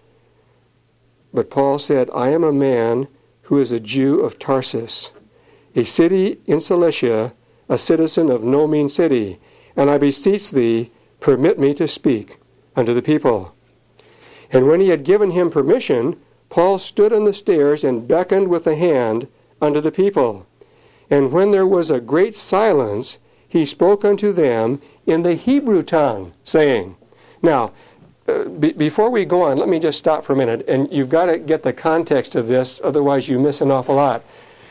But Paul said, I am a man who is a Jew of Tarsus, a city in Cilicia, a citizen of no mean city, and I beseech thee, permit me to speak unto the people. And when he had given him permission, Paul stood on the stairs and beckoned with the hand unto the people. And when there was a great silence, he spoke unto them in the Hebrew tongue, saying, Now, uh, be- before we go on, let me just stop for a minute, and you've got to get the context of this, otherwise you miss an awful lot.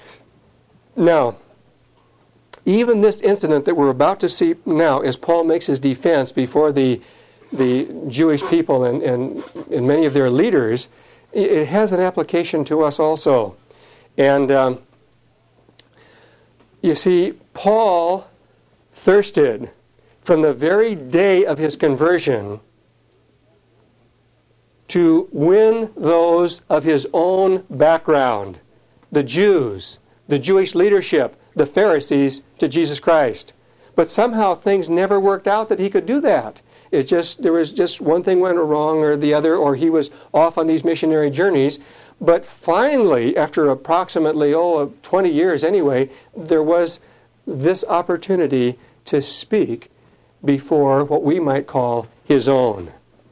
Now, even this incident that we're about to see now, as Paul makes his defense before the the Jewish people and, and, and many of their leaders, it has an application to us also. And um, you see, Paul thirsted from the very day of his conversion to win those of his own background, the Jews, the Jewish leadership, the Pharisees, to Jesus Christ. But somehow things never worked out that he could do that. It just, there was just one thing went wrong or the other, or he was off on these missionary journeys. But finally, after approximately, oh, twenty years anyway, there was this opportunity to speak before what we might call his own.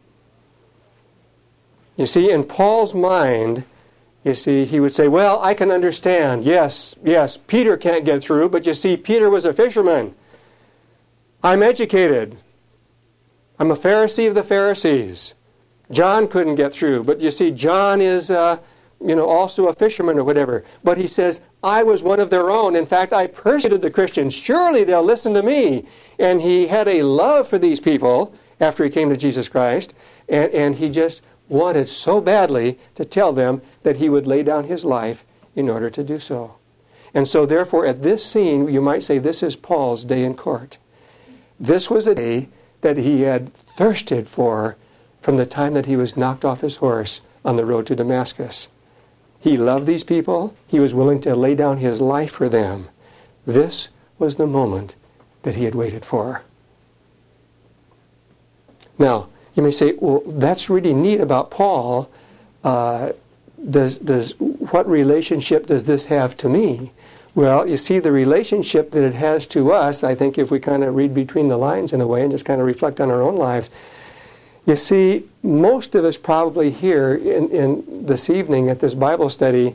You see, in Paul's mind, you see, he would say, well, I can understand. Yes, yes, Peter can't get through, but you see, Peter was a fisherman. I'm educated. I'm a Pharisee of the Pharisees. John couldn't get through, but you see, John is, uh, you know, also a fisherman or whatever. But he says, I was one of their own. In fact, I persecuted the Christians. Surely they'll listen to me. And he had a love for these people after he came to Jesus Christ, and, and he just wanted so badly to tell them that he would lay down his life in order to do so. And so therefore, at this scene, you might say this is Paul's day in court. This was a day that he had thirsted for from the time that he was knocked off his horse on the road to Damascus. He loved these people. He was willing to lay down his life for them. This was the moment that he had waited for. Now, you may say, well, that's really neat about Paul. Uh, does, does, what relationship does this have to me? Well, you see, the relationship that it has to us, I think if we kind of read between the lines in a way and just kind of reflect on our own lives, you see, most of us probably here in, in this evening at this Bible study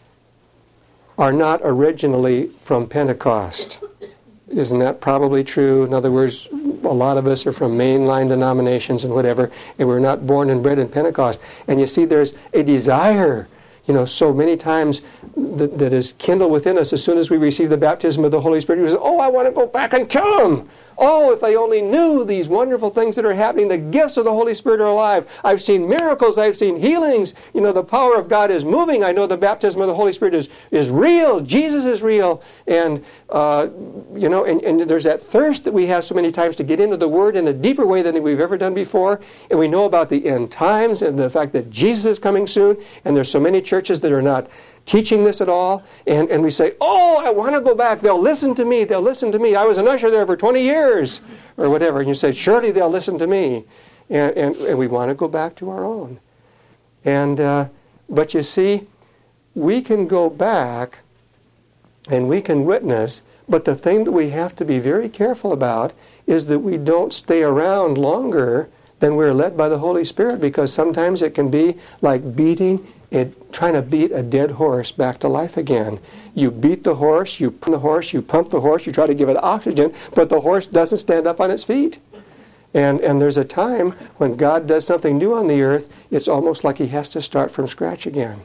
are not originally from Pentecost. Isn't that probably true? In other words, a lot of us are from mainline denominations and whatever, and we're not born and bred in Pentecost. And you see, there's a desire, you know, so many times that, that is kindled within us as soon as we receive the baptism of the Holy Spirit. We say, oh, I want to go back and tell them. Oh, if they only knew these wonderful things that are happening, the gifts of the Holy Spirit are alive. I've seen miracles, I've seen healings. You know, the power of God is moving. I know the baptism of the Holy Spirit is, is real. Jesus is real. And, uh, you know, and, and there's that thirst that we have so many times to get into the Word in a deeper way than we've ever done before. And we know about the end times and the fact that Jesus is coming soon. And there's so many churches that are not teaching this at all, and, and we say, oh, I want to go back. They'll listen to me. They'll listen to me. I was an usher there for twenty years, or whatever. And you say, surely they'll listen to me. And, and, and we want to go back to our own. And uh, but you see, we can go back and we can witness, but the thing that we have to be very careful about is that we don't stay around longer than we're led by the Holy Spirit, because sometimes it can be like beating It, trying to beat a dead horse back to life again. You beat the horse, you pump the horse, you pump the horse, you try to give it oxygen, but the horse doesn't stand up on its feet. And, and there's a time when God does something new on the earth, it's almost like he has to start from scratch again.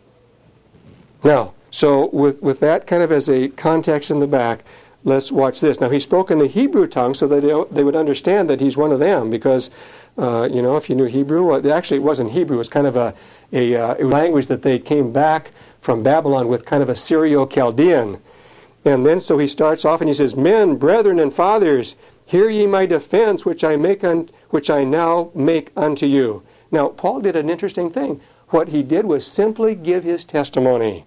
Now, so with, with that kind of as a context in the back, let's watch this. Now, he spoke in the Hebrew tongue so that they, they would understand that he's one of them, because, uh, you know, if you knew Hebrew, well, actually it wasn't Hebrew, it was kind of a, a, uh, a language that they came back from Babylon with, kind of a Syro-Chaldean. And then so he starts off and he says, men, brethren, and fathers, hear ye my defense, which I make un- which I now make unto you. Now, Paul did an interesting thing. What he did was simply give his testimony.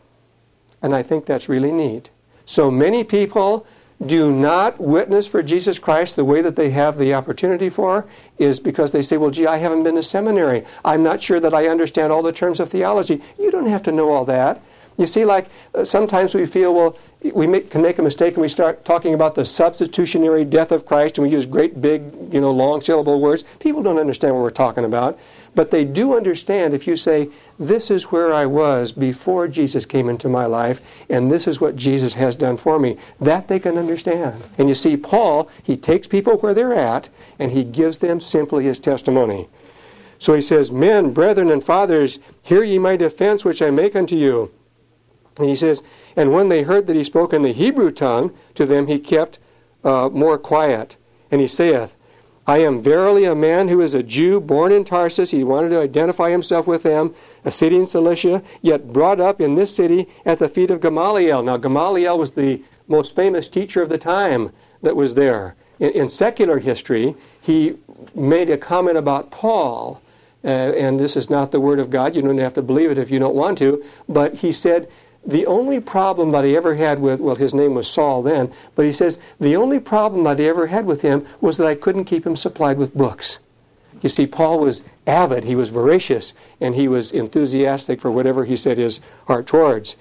And I think that's really neat. So many people do not witness for Jesus Christ the way that they have the opportunity for, is because they say, well, gee, I haven't been to seminary. I'm not sure that I understand all the terms of theology. You don't have to know all that. You see, like, uh, sometimes we feel, well, we make, can make a mistake and we start talking about the substitutionary death of Christ, and we use great big, you know, long syllable words. People don't understand what we're talking about. But they do understand if you say, this is where I was before Jesus came into my life, and this is what Jesus has done for me. That they can understand. And you see, Paul, he takes people where they're at, and he gives them simply his testimony. So he says, men, brethren, and fathers, hear ye my defense, which I make unto you. And he says, and when they heard that he spoke in the Hebrew tongue to them, he kept uh, more quiet. And he saith, I am verily a man who is a Jew, born in Tarsus. He wanted to identify himself with them, a city in Cilicia, yet brought up in this city at the feet of Gamaliel. Now, Gamaliel was the most famous teacher of the time that was there. In, in secular history, he made a comment about Paul, uh, and this is not the word of God. You don't have to believe it if you don't want to, but he said, the only problem that he ever had with, well, his name was Saul then, but he says, the only problem that he ever had with him was that I couldn't keep him supplied with books. You see, Paul was avid, he was voracious, and he was enthusiastic for whatever he set his heart towards.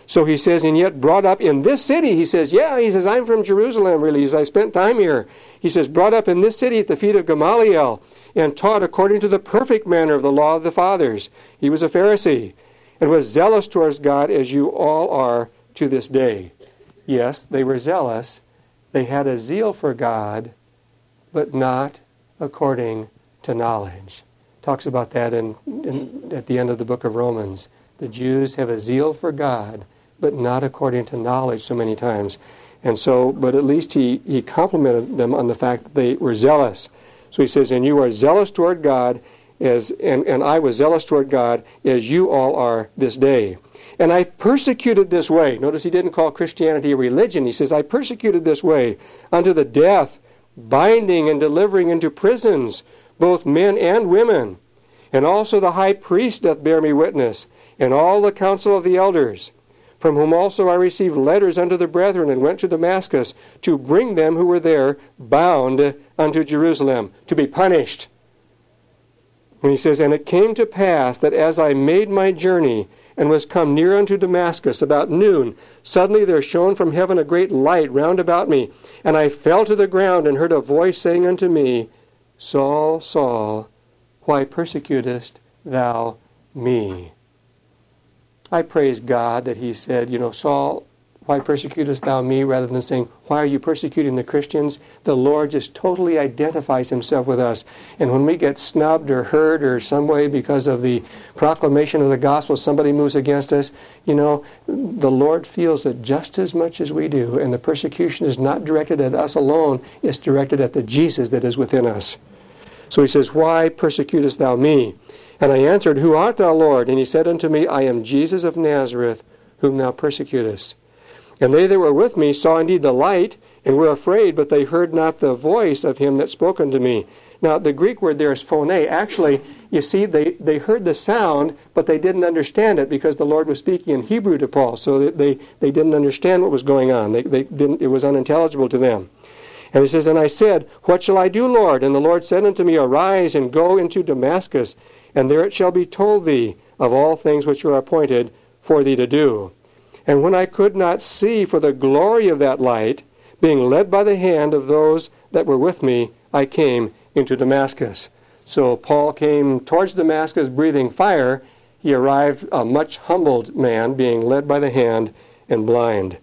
So he says, and yet brought up in this city. He says, yeah, he says, I'm from Jerusalem, really. He says, I spent time here. He says, brought up in this city at the feet of Gamaliel, and taught according to the perfect manner of the law of the fathers. He was a Pharisee, and was zealous towards God, as you all are to this day. Yes, they were zealous. They had a zeal for God, but not according to knowledge. Talks about that in, in at the end of the book of Romans. The Jews have a zeal for God, but not according to knowledge so many times. And so, but at least he, he complimented them on the fact that they were zealous. So he says, and you are zealous toward God, as and, and I was zealous toward God, as you all are this day. And I persecuted this way. Notice he didn't call Christianity a religion. He says, I persecuted this way unto the death, binding and delivering into prisons both men and women. And also the high priest doth bear me witness, and all the council of the elders, from whom also I received letters unto the brethren, and went to Damascus to bring them who were there bound unto Jerusalem, to be punished. And he says, and it came to pass that as I made my journey, and was come near unto Damascus about noon, suddenly there shone from heaven a great light round about me, and I fell to the ground, and heard a voice saying unto me, Saul, Saul, why persecutest thou me? I praise God that he said, you know, Saul, why persecutest thou me, rather than saying, why are you persecuting the Christians? The Lord just totally identifies himself with us. And when we get snubbed or hurt or some way because of the proclamation of the gospel, somebody moves against us, you know, the Lord feels it just as much as we do. And the persecution is not directed at us alone, it's directed at the Jesus that is within us. So he says, why persecutest thou me? And I answered, who art thou, Lord? And he said unto me, I am Jesus of Nazareth, whom thou persecutest. And they that were with me saw indeed the light, and were afraid, but they heard not the voice of him that spoke unto me. Now, the Greek word there is phone. Actually, you see, they, they heard the sound, but they didn't understand it, because the Lord was speaking in Hebrew to Paul, so they, they didn't understand what was going on. They, they didn't, it was unintelligible to them. And he says, and I said, what shall I do, Lord? And the Lord said unto me, arise, and go into Damascus, and there it shall be told thee of all things which are appointed for thee to do. And when I could not see for the glory of that light, being led by the hand of those that were with me, I came into Damascus. So Paul came towards Damascus breathing fire. He arrived a much humbled man, being led by the hand and blind.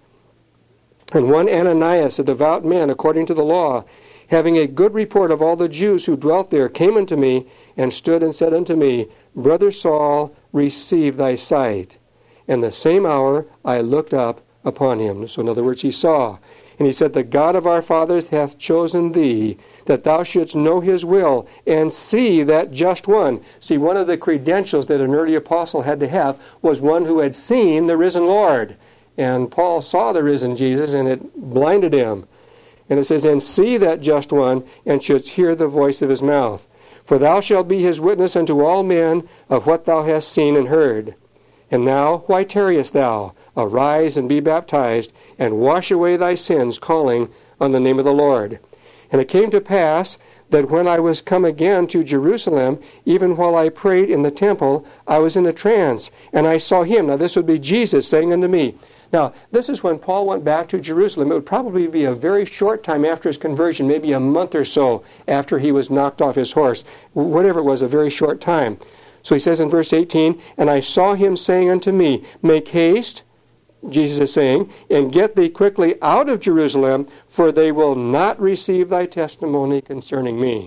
And one Ananias, a devout man according to the law, having a good report of all the Jews who dwelt there, came unto me, and stood and said unto me, Brother Saul, receive thy sight. And the same hour I looked up upon him. So in other words, he saw. And he said, the God of our fathers hath chosen thee, that thou shouldst know his will, and see that just one. See, one of the credentials that an early apostle had to have was one who had seen the risen Lord. And Paul saw the risen Jesus, and it blinded him. And it says, and see that just one, and shouldst hear the voice of his mouth. For thou shalt be his witness unto all men of what thou hast seen and heard. And now, why tarriest thou? Arise and be baptized, and wash away thy sins, calling on the name of the Lord. And it came to pass that when I was come again to Jerusalem, even while I prayed in the temple, I was in a trance, and I saw him. Now this would be Jesus saying unto me. Now, this is when Paul went back to Jerusalem. It would probably be a very short time after his conversion, maybe a month or so after he was knocked off his horse. Whatever it was, a very short time. So he says in verse eighteen, and I saw him saying unto me, make haste, Jesus is saying, and get thee quickly out of Jerusalem, for they will not receive thy testimony concerning me.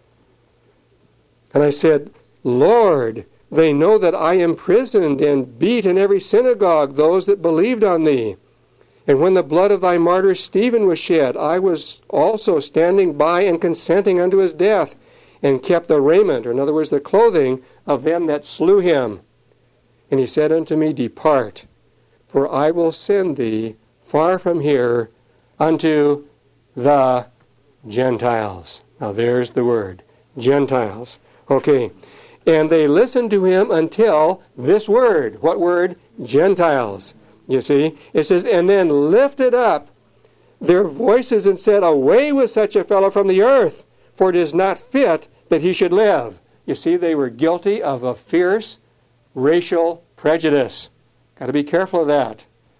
And I said, Lord, they know that I imprisoned and beat in every synagogue those that believed on thee. And when the blood of thy martyr Stephen was shed, I was also standing by and consenting unto his death, and kept the raiment, or in other words, the clothing, of them that slew him. And he said unto me, depart, for I will send thee far from here unto the Gentiles. Now there's the word, Gentiles. Okay. And they listened to him until this word. What word? Gentiles. You see? It says, and then lifted up their voices and said, away with such a fellow from the earth, for it is not fit that he should live. You see, they were guilty of a fierce racial prejudice. Got to be careful of that.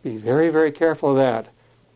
Be very, very careful of that.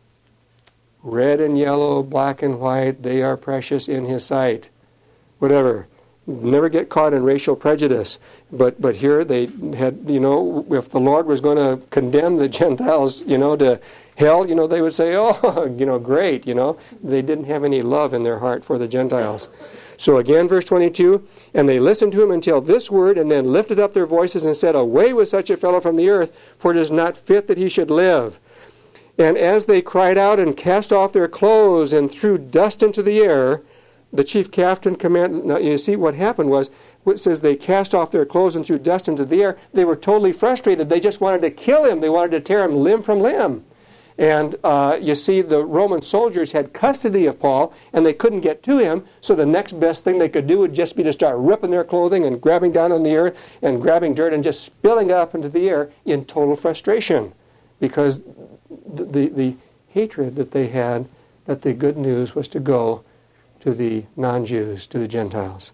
Red and yellow, black and white, they are precious in his sight. Whatever. Never get caught in racial prejudice. But but here they had, you know, if the Lord was going to condemn the Gentiles, you know, to hell, you know, they would say, oh, you know, great, you know. They didn't have any love in their heart for the Gentiles. So again, verse twenty-two, and they listened to him until this word, and then lifted up their voices and said, away with such a fellow from the earth, for it is not fit that he should live. And as they cried out and cast off their clothes and threw dust into the air, the chief captain commanded. Now you see what happened was, it says they cast off their clothes and threw dust into the air. They were totally frustrated. They just wanted to kill him. They wanted to tear him limb from limb. And uh, you see, the Roman soldiers had custody of Paul, and they couldn't get to him, so the next best thing they could do would just be to start ripping their clothing and grabbing down on the earth and grabbing dirt and just spilling it up into the air in total frustration, because the, the, the hatred that they had that the good news was to go to the non-Jews, to the Gentiles.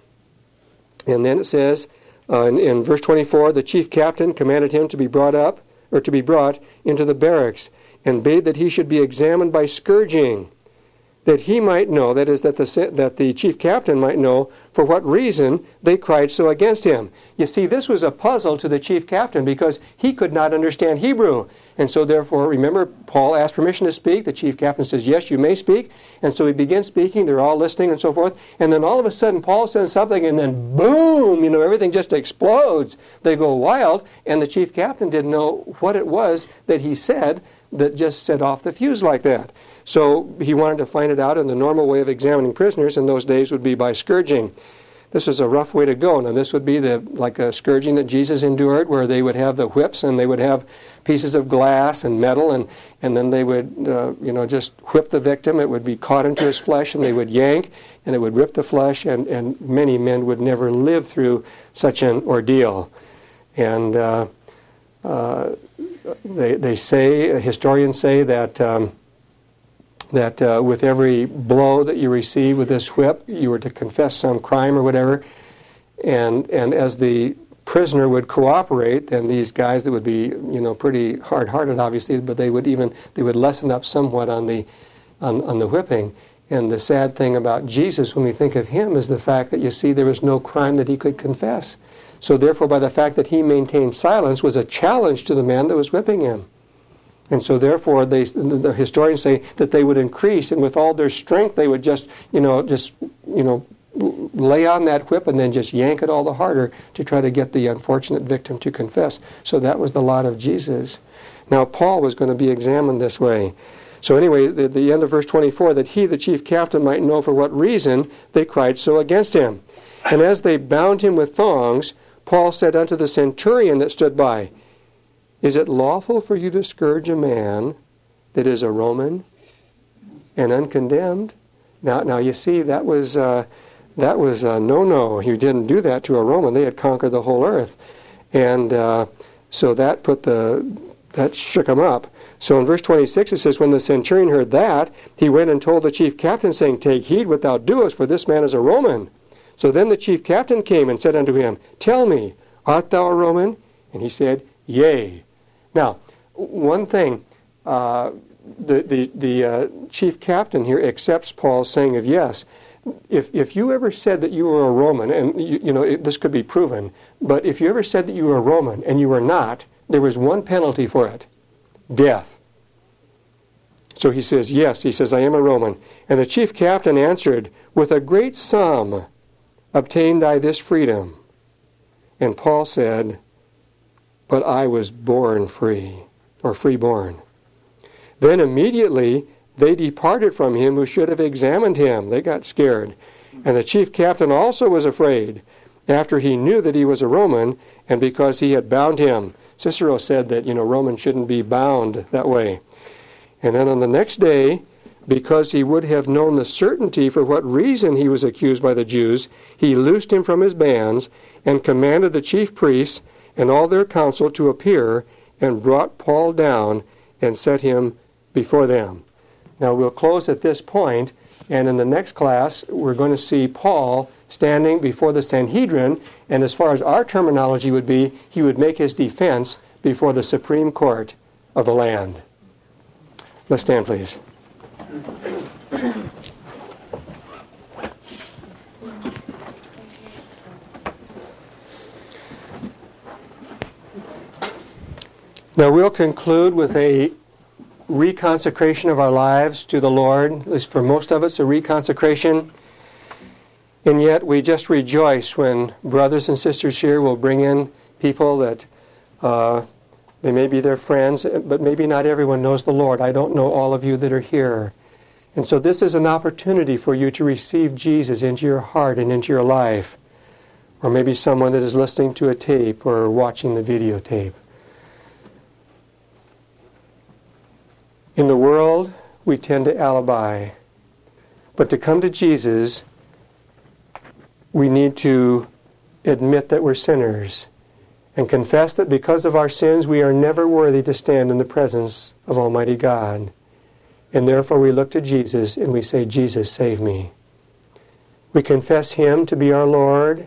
And then it says, uh, in, in verse twenty-four, the chief captain commanded him to be brought up, or to be brought into the barracks, and bade that he should be examined by scourging, that he might know, that is, that the, that the chief captain might know for what reason they cried so against him. You see, this was a puzzle to the chief captain because he could not understand Hebrew. And so therefore, remember, Paul asked permission to speak. The chief captain says, yes, you may speak. And so he begins speaking. They're all listening and so forth. And then all of a sudden, Paul says something, and then boom, you know, everything just explodes. They go wild, and the chief captain didn't know what it was that he said that just set off the fuse like that. So he wanted to find it out, and the normal way of examining prisoners in those days would be by scourging. This was a rough way to go. Now this would be the like a scourging that Jesus endured, where they would have the whips and they would have pieces of glass and metal, and, and then they would uh, you know just whip the victim. It would be caught into his flesh, and they would yank, and it would rip the flesh, and, and many men would never live through such an ordeal. And uh, uh, they, they say, historians say that um, that uh, with every blow that you receive with this whip, you were to confess some crime or whatever. And and as the prisoner would cooperate, then these guys that would be, you know, pretty hard-hearted, obviously, but they would even, they would lessen up somewhat on the, on, on the whipping. And the sad thing about Jesus, when we think of him, is the fact that, you see, there was no crime that he could confess. So therefore, by the fact that he maintained silence was a challenge to the man that was whipping him. And so therefore, they, the historians say that they would increase, and with all their strength, they would just, you know, just, you know, lay on that whip and then just yank it all the harder to try to get the unfortunate victim to confess. So that was the lot of Jesus. Now, Paul was going to be examined this way. So anyway, the, the end of verse twenty-four, that he, the chief captain, might know for what reason they cried so against him. And as they bound him with thongs, Paul said unto the centurion that stood by, is it lawful for you to scourge a man that is a Roman and uncondemned? Now, now you see, that was uh, that was a no-no. You didn't do that to a Roman. They had conquered the whole earth, and uh, so that put the that shook him up. So in verse twenty-six it says, when the centurion heard that, he went and told the chief captain, saying, take heed what thou doest, for this man is a Roman. So then the chief captain came and said unto him, tell me, art thou a Roman? And he said, yea. Now, one thing, uh, the the, the uh, chief captain here accepts Paul's saying of yes. If if you ever said that you were a Roman, and you, you know it, this could be proven, but if you ever said that you were a Roman and you were not, there was one penalty for it, death. So he says, yes, he says, I am a Roman. And the chief captain answered, with a great sum obtained I this freedom. And Paul said, but I was born free, or freeborn. Then immediately they departed from him who should have examined him. They got scared. And the chief captain also was afraid, after he knew that he was a Roman, and because he had bound him. Cicero said that, you know, Romans shouldn't be bound that way. And then on the next day, because he would have known the certainty for what reason he was accused by the Jews, he loosed him from his bands, and commanded the chief priests and all their council to appear, and brought Paul down and set him before them. Now we'll close at this point, and in the next class we're going to see Paul standing before the Sanhedrin, and as far as our terminology would be, he would make his defense before the Supreme Court of the land. Let's stand, please. Now we'll conclude with a reconsecration of our lives to the Lord. At least for most of us, a reconsecration. And yet we just rejoice when brothers and sisters here will bring in people that uh, they may be their friends, but maybe not everyone knows the Lord. I don't know all of you that are here. And so this is an opportunity for you to receive Jesus into your heart and into your life. Or maybe someone that is listening to a tape or watching the videotape. In the world, we tend to alibi. But to come to Jesus, we need to admit that we're sinners and confess that because of our sins, we are never worthy to stand in the presence of Almighty God. And therefore we look to Jesus and we say, Jesus, save me. We confess Him to be our Lord,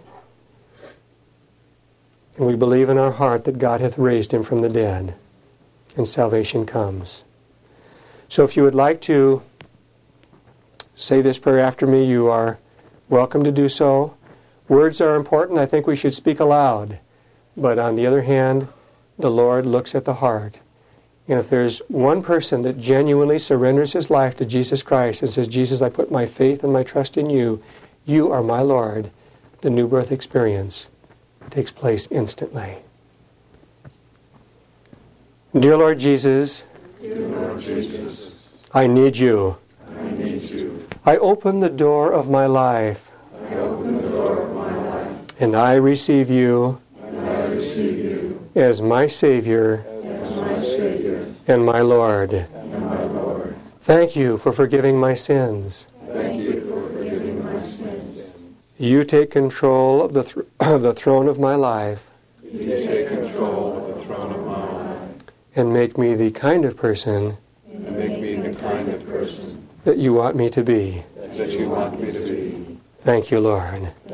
and we believe in our heart that God hath raised Him from the dead, and salvation comes. So if you would like to say this prayer after me, you are welcome to do so. Words are important. I think we should speak aloud. But on the other hand, the Lord looks at the heart. And if there's one person that genuinely surrenders his life to Jesus Christ and says, Jesus, I put my faith and my trust in you. You are my Lord. The new birth experience takes place instantly. Dear Lord Jesus, Dear Lord Jesus, I need you. I need you. I open the door of my life. I open the door of my life. And I receive you. And I receive you. As my Savior. As my Savior. And my Lord. And my Lord. Thank you for forgiving my sins. Thank you for forgiving my sins. You take control of the, th- of the throne of my life. You take control of the throne of my life. And make me the kind of person And make me the kind of person that you want me to be. that you want me to be. Thank you, Lord.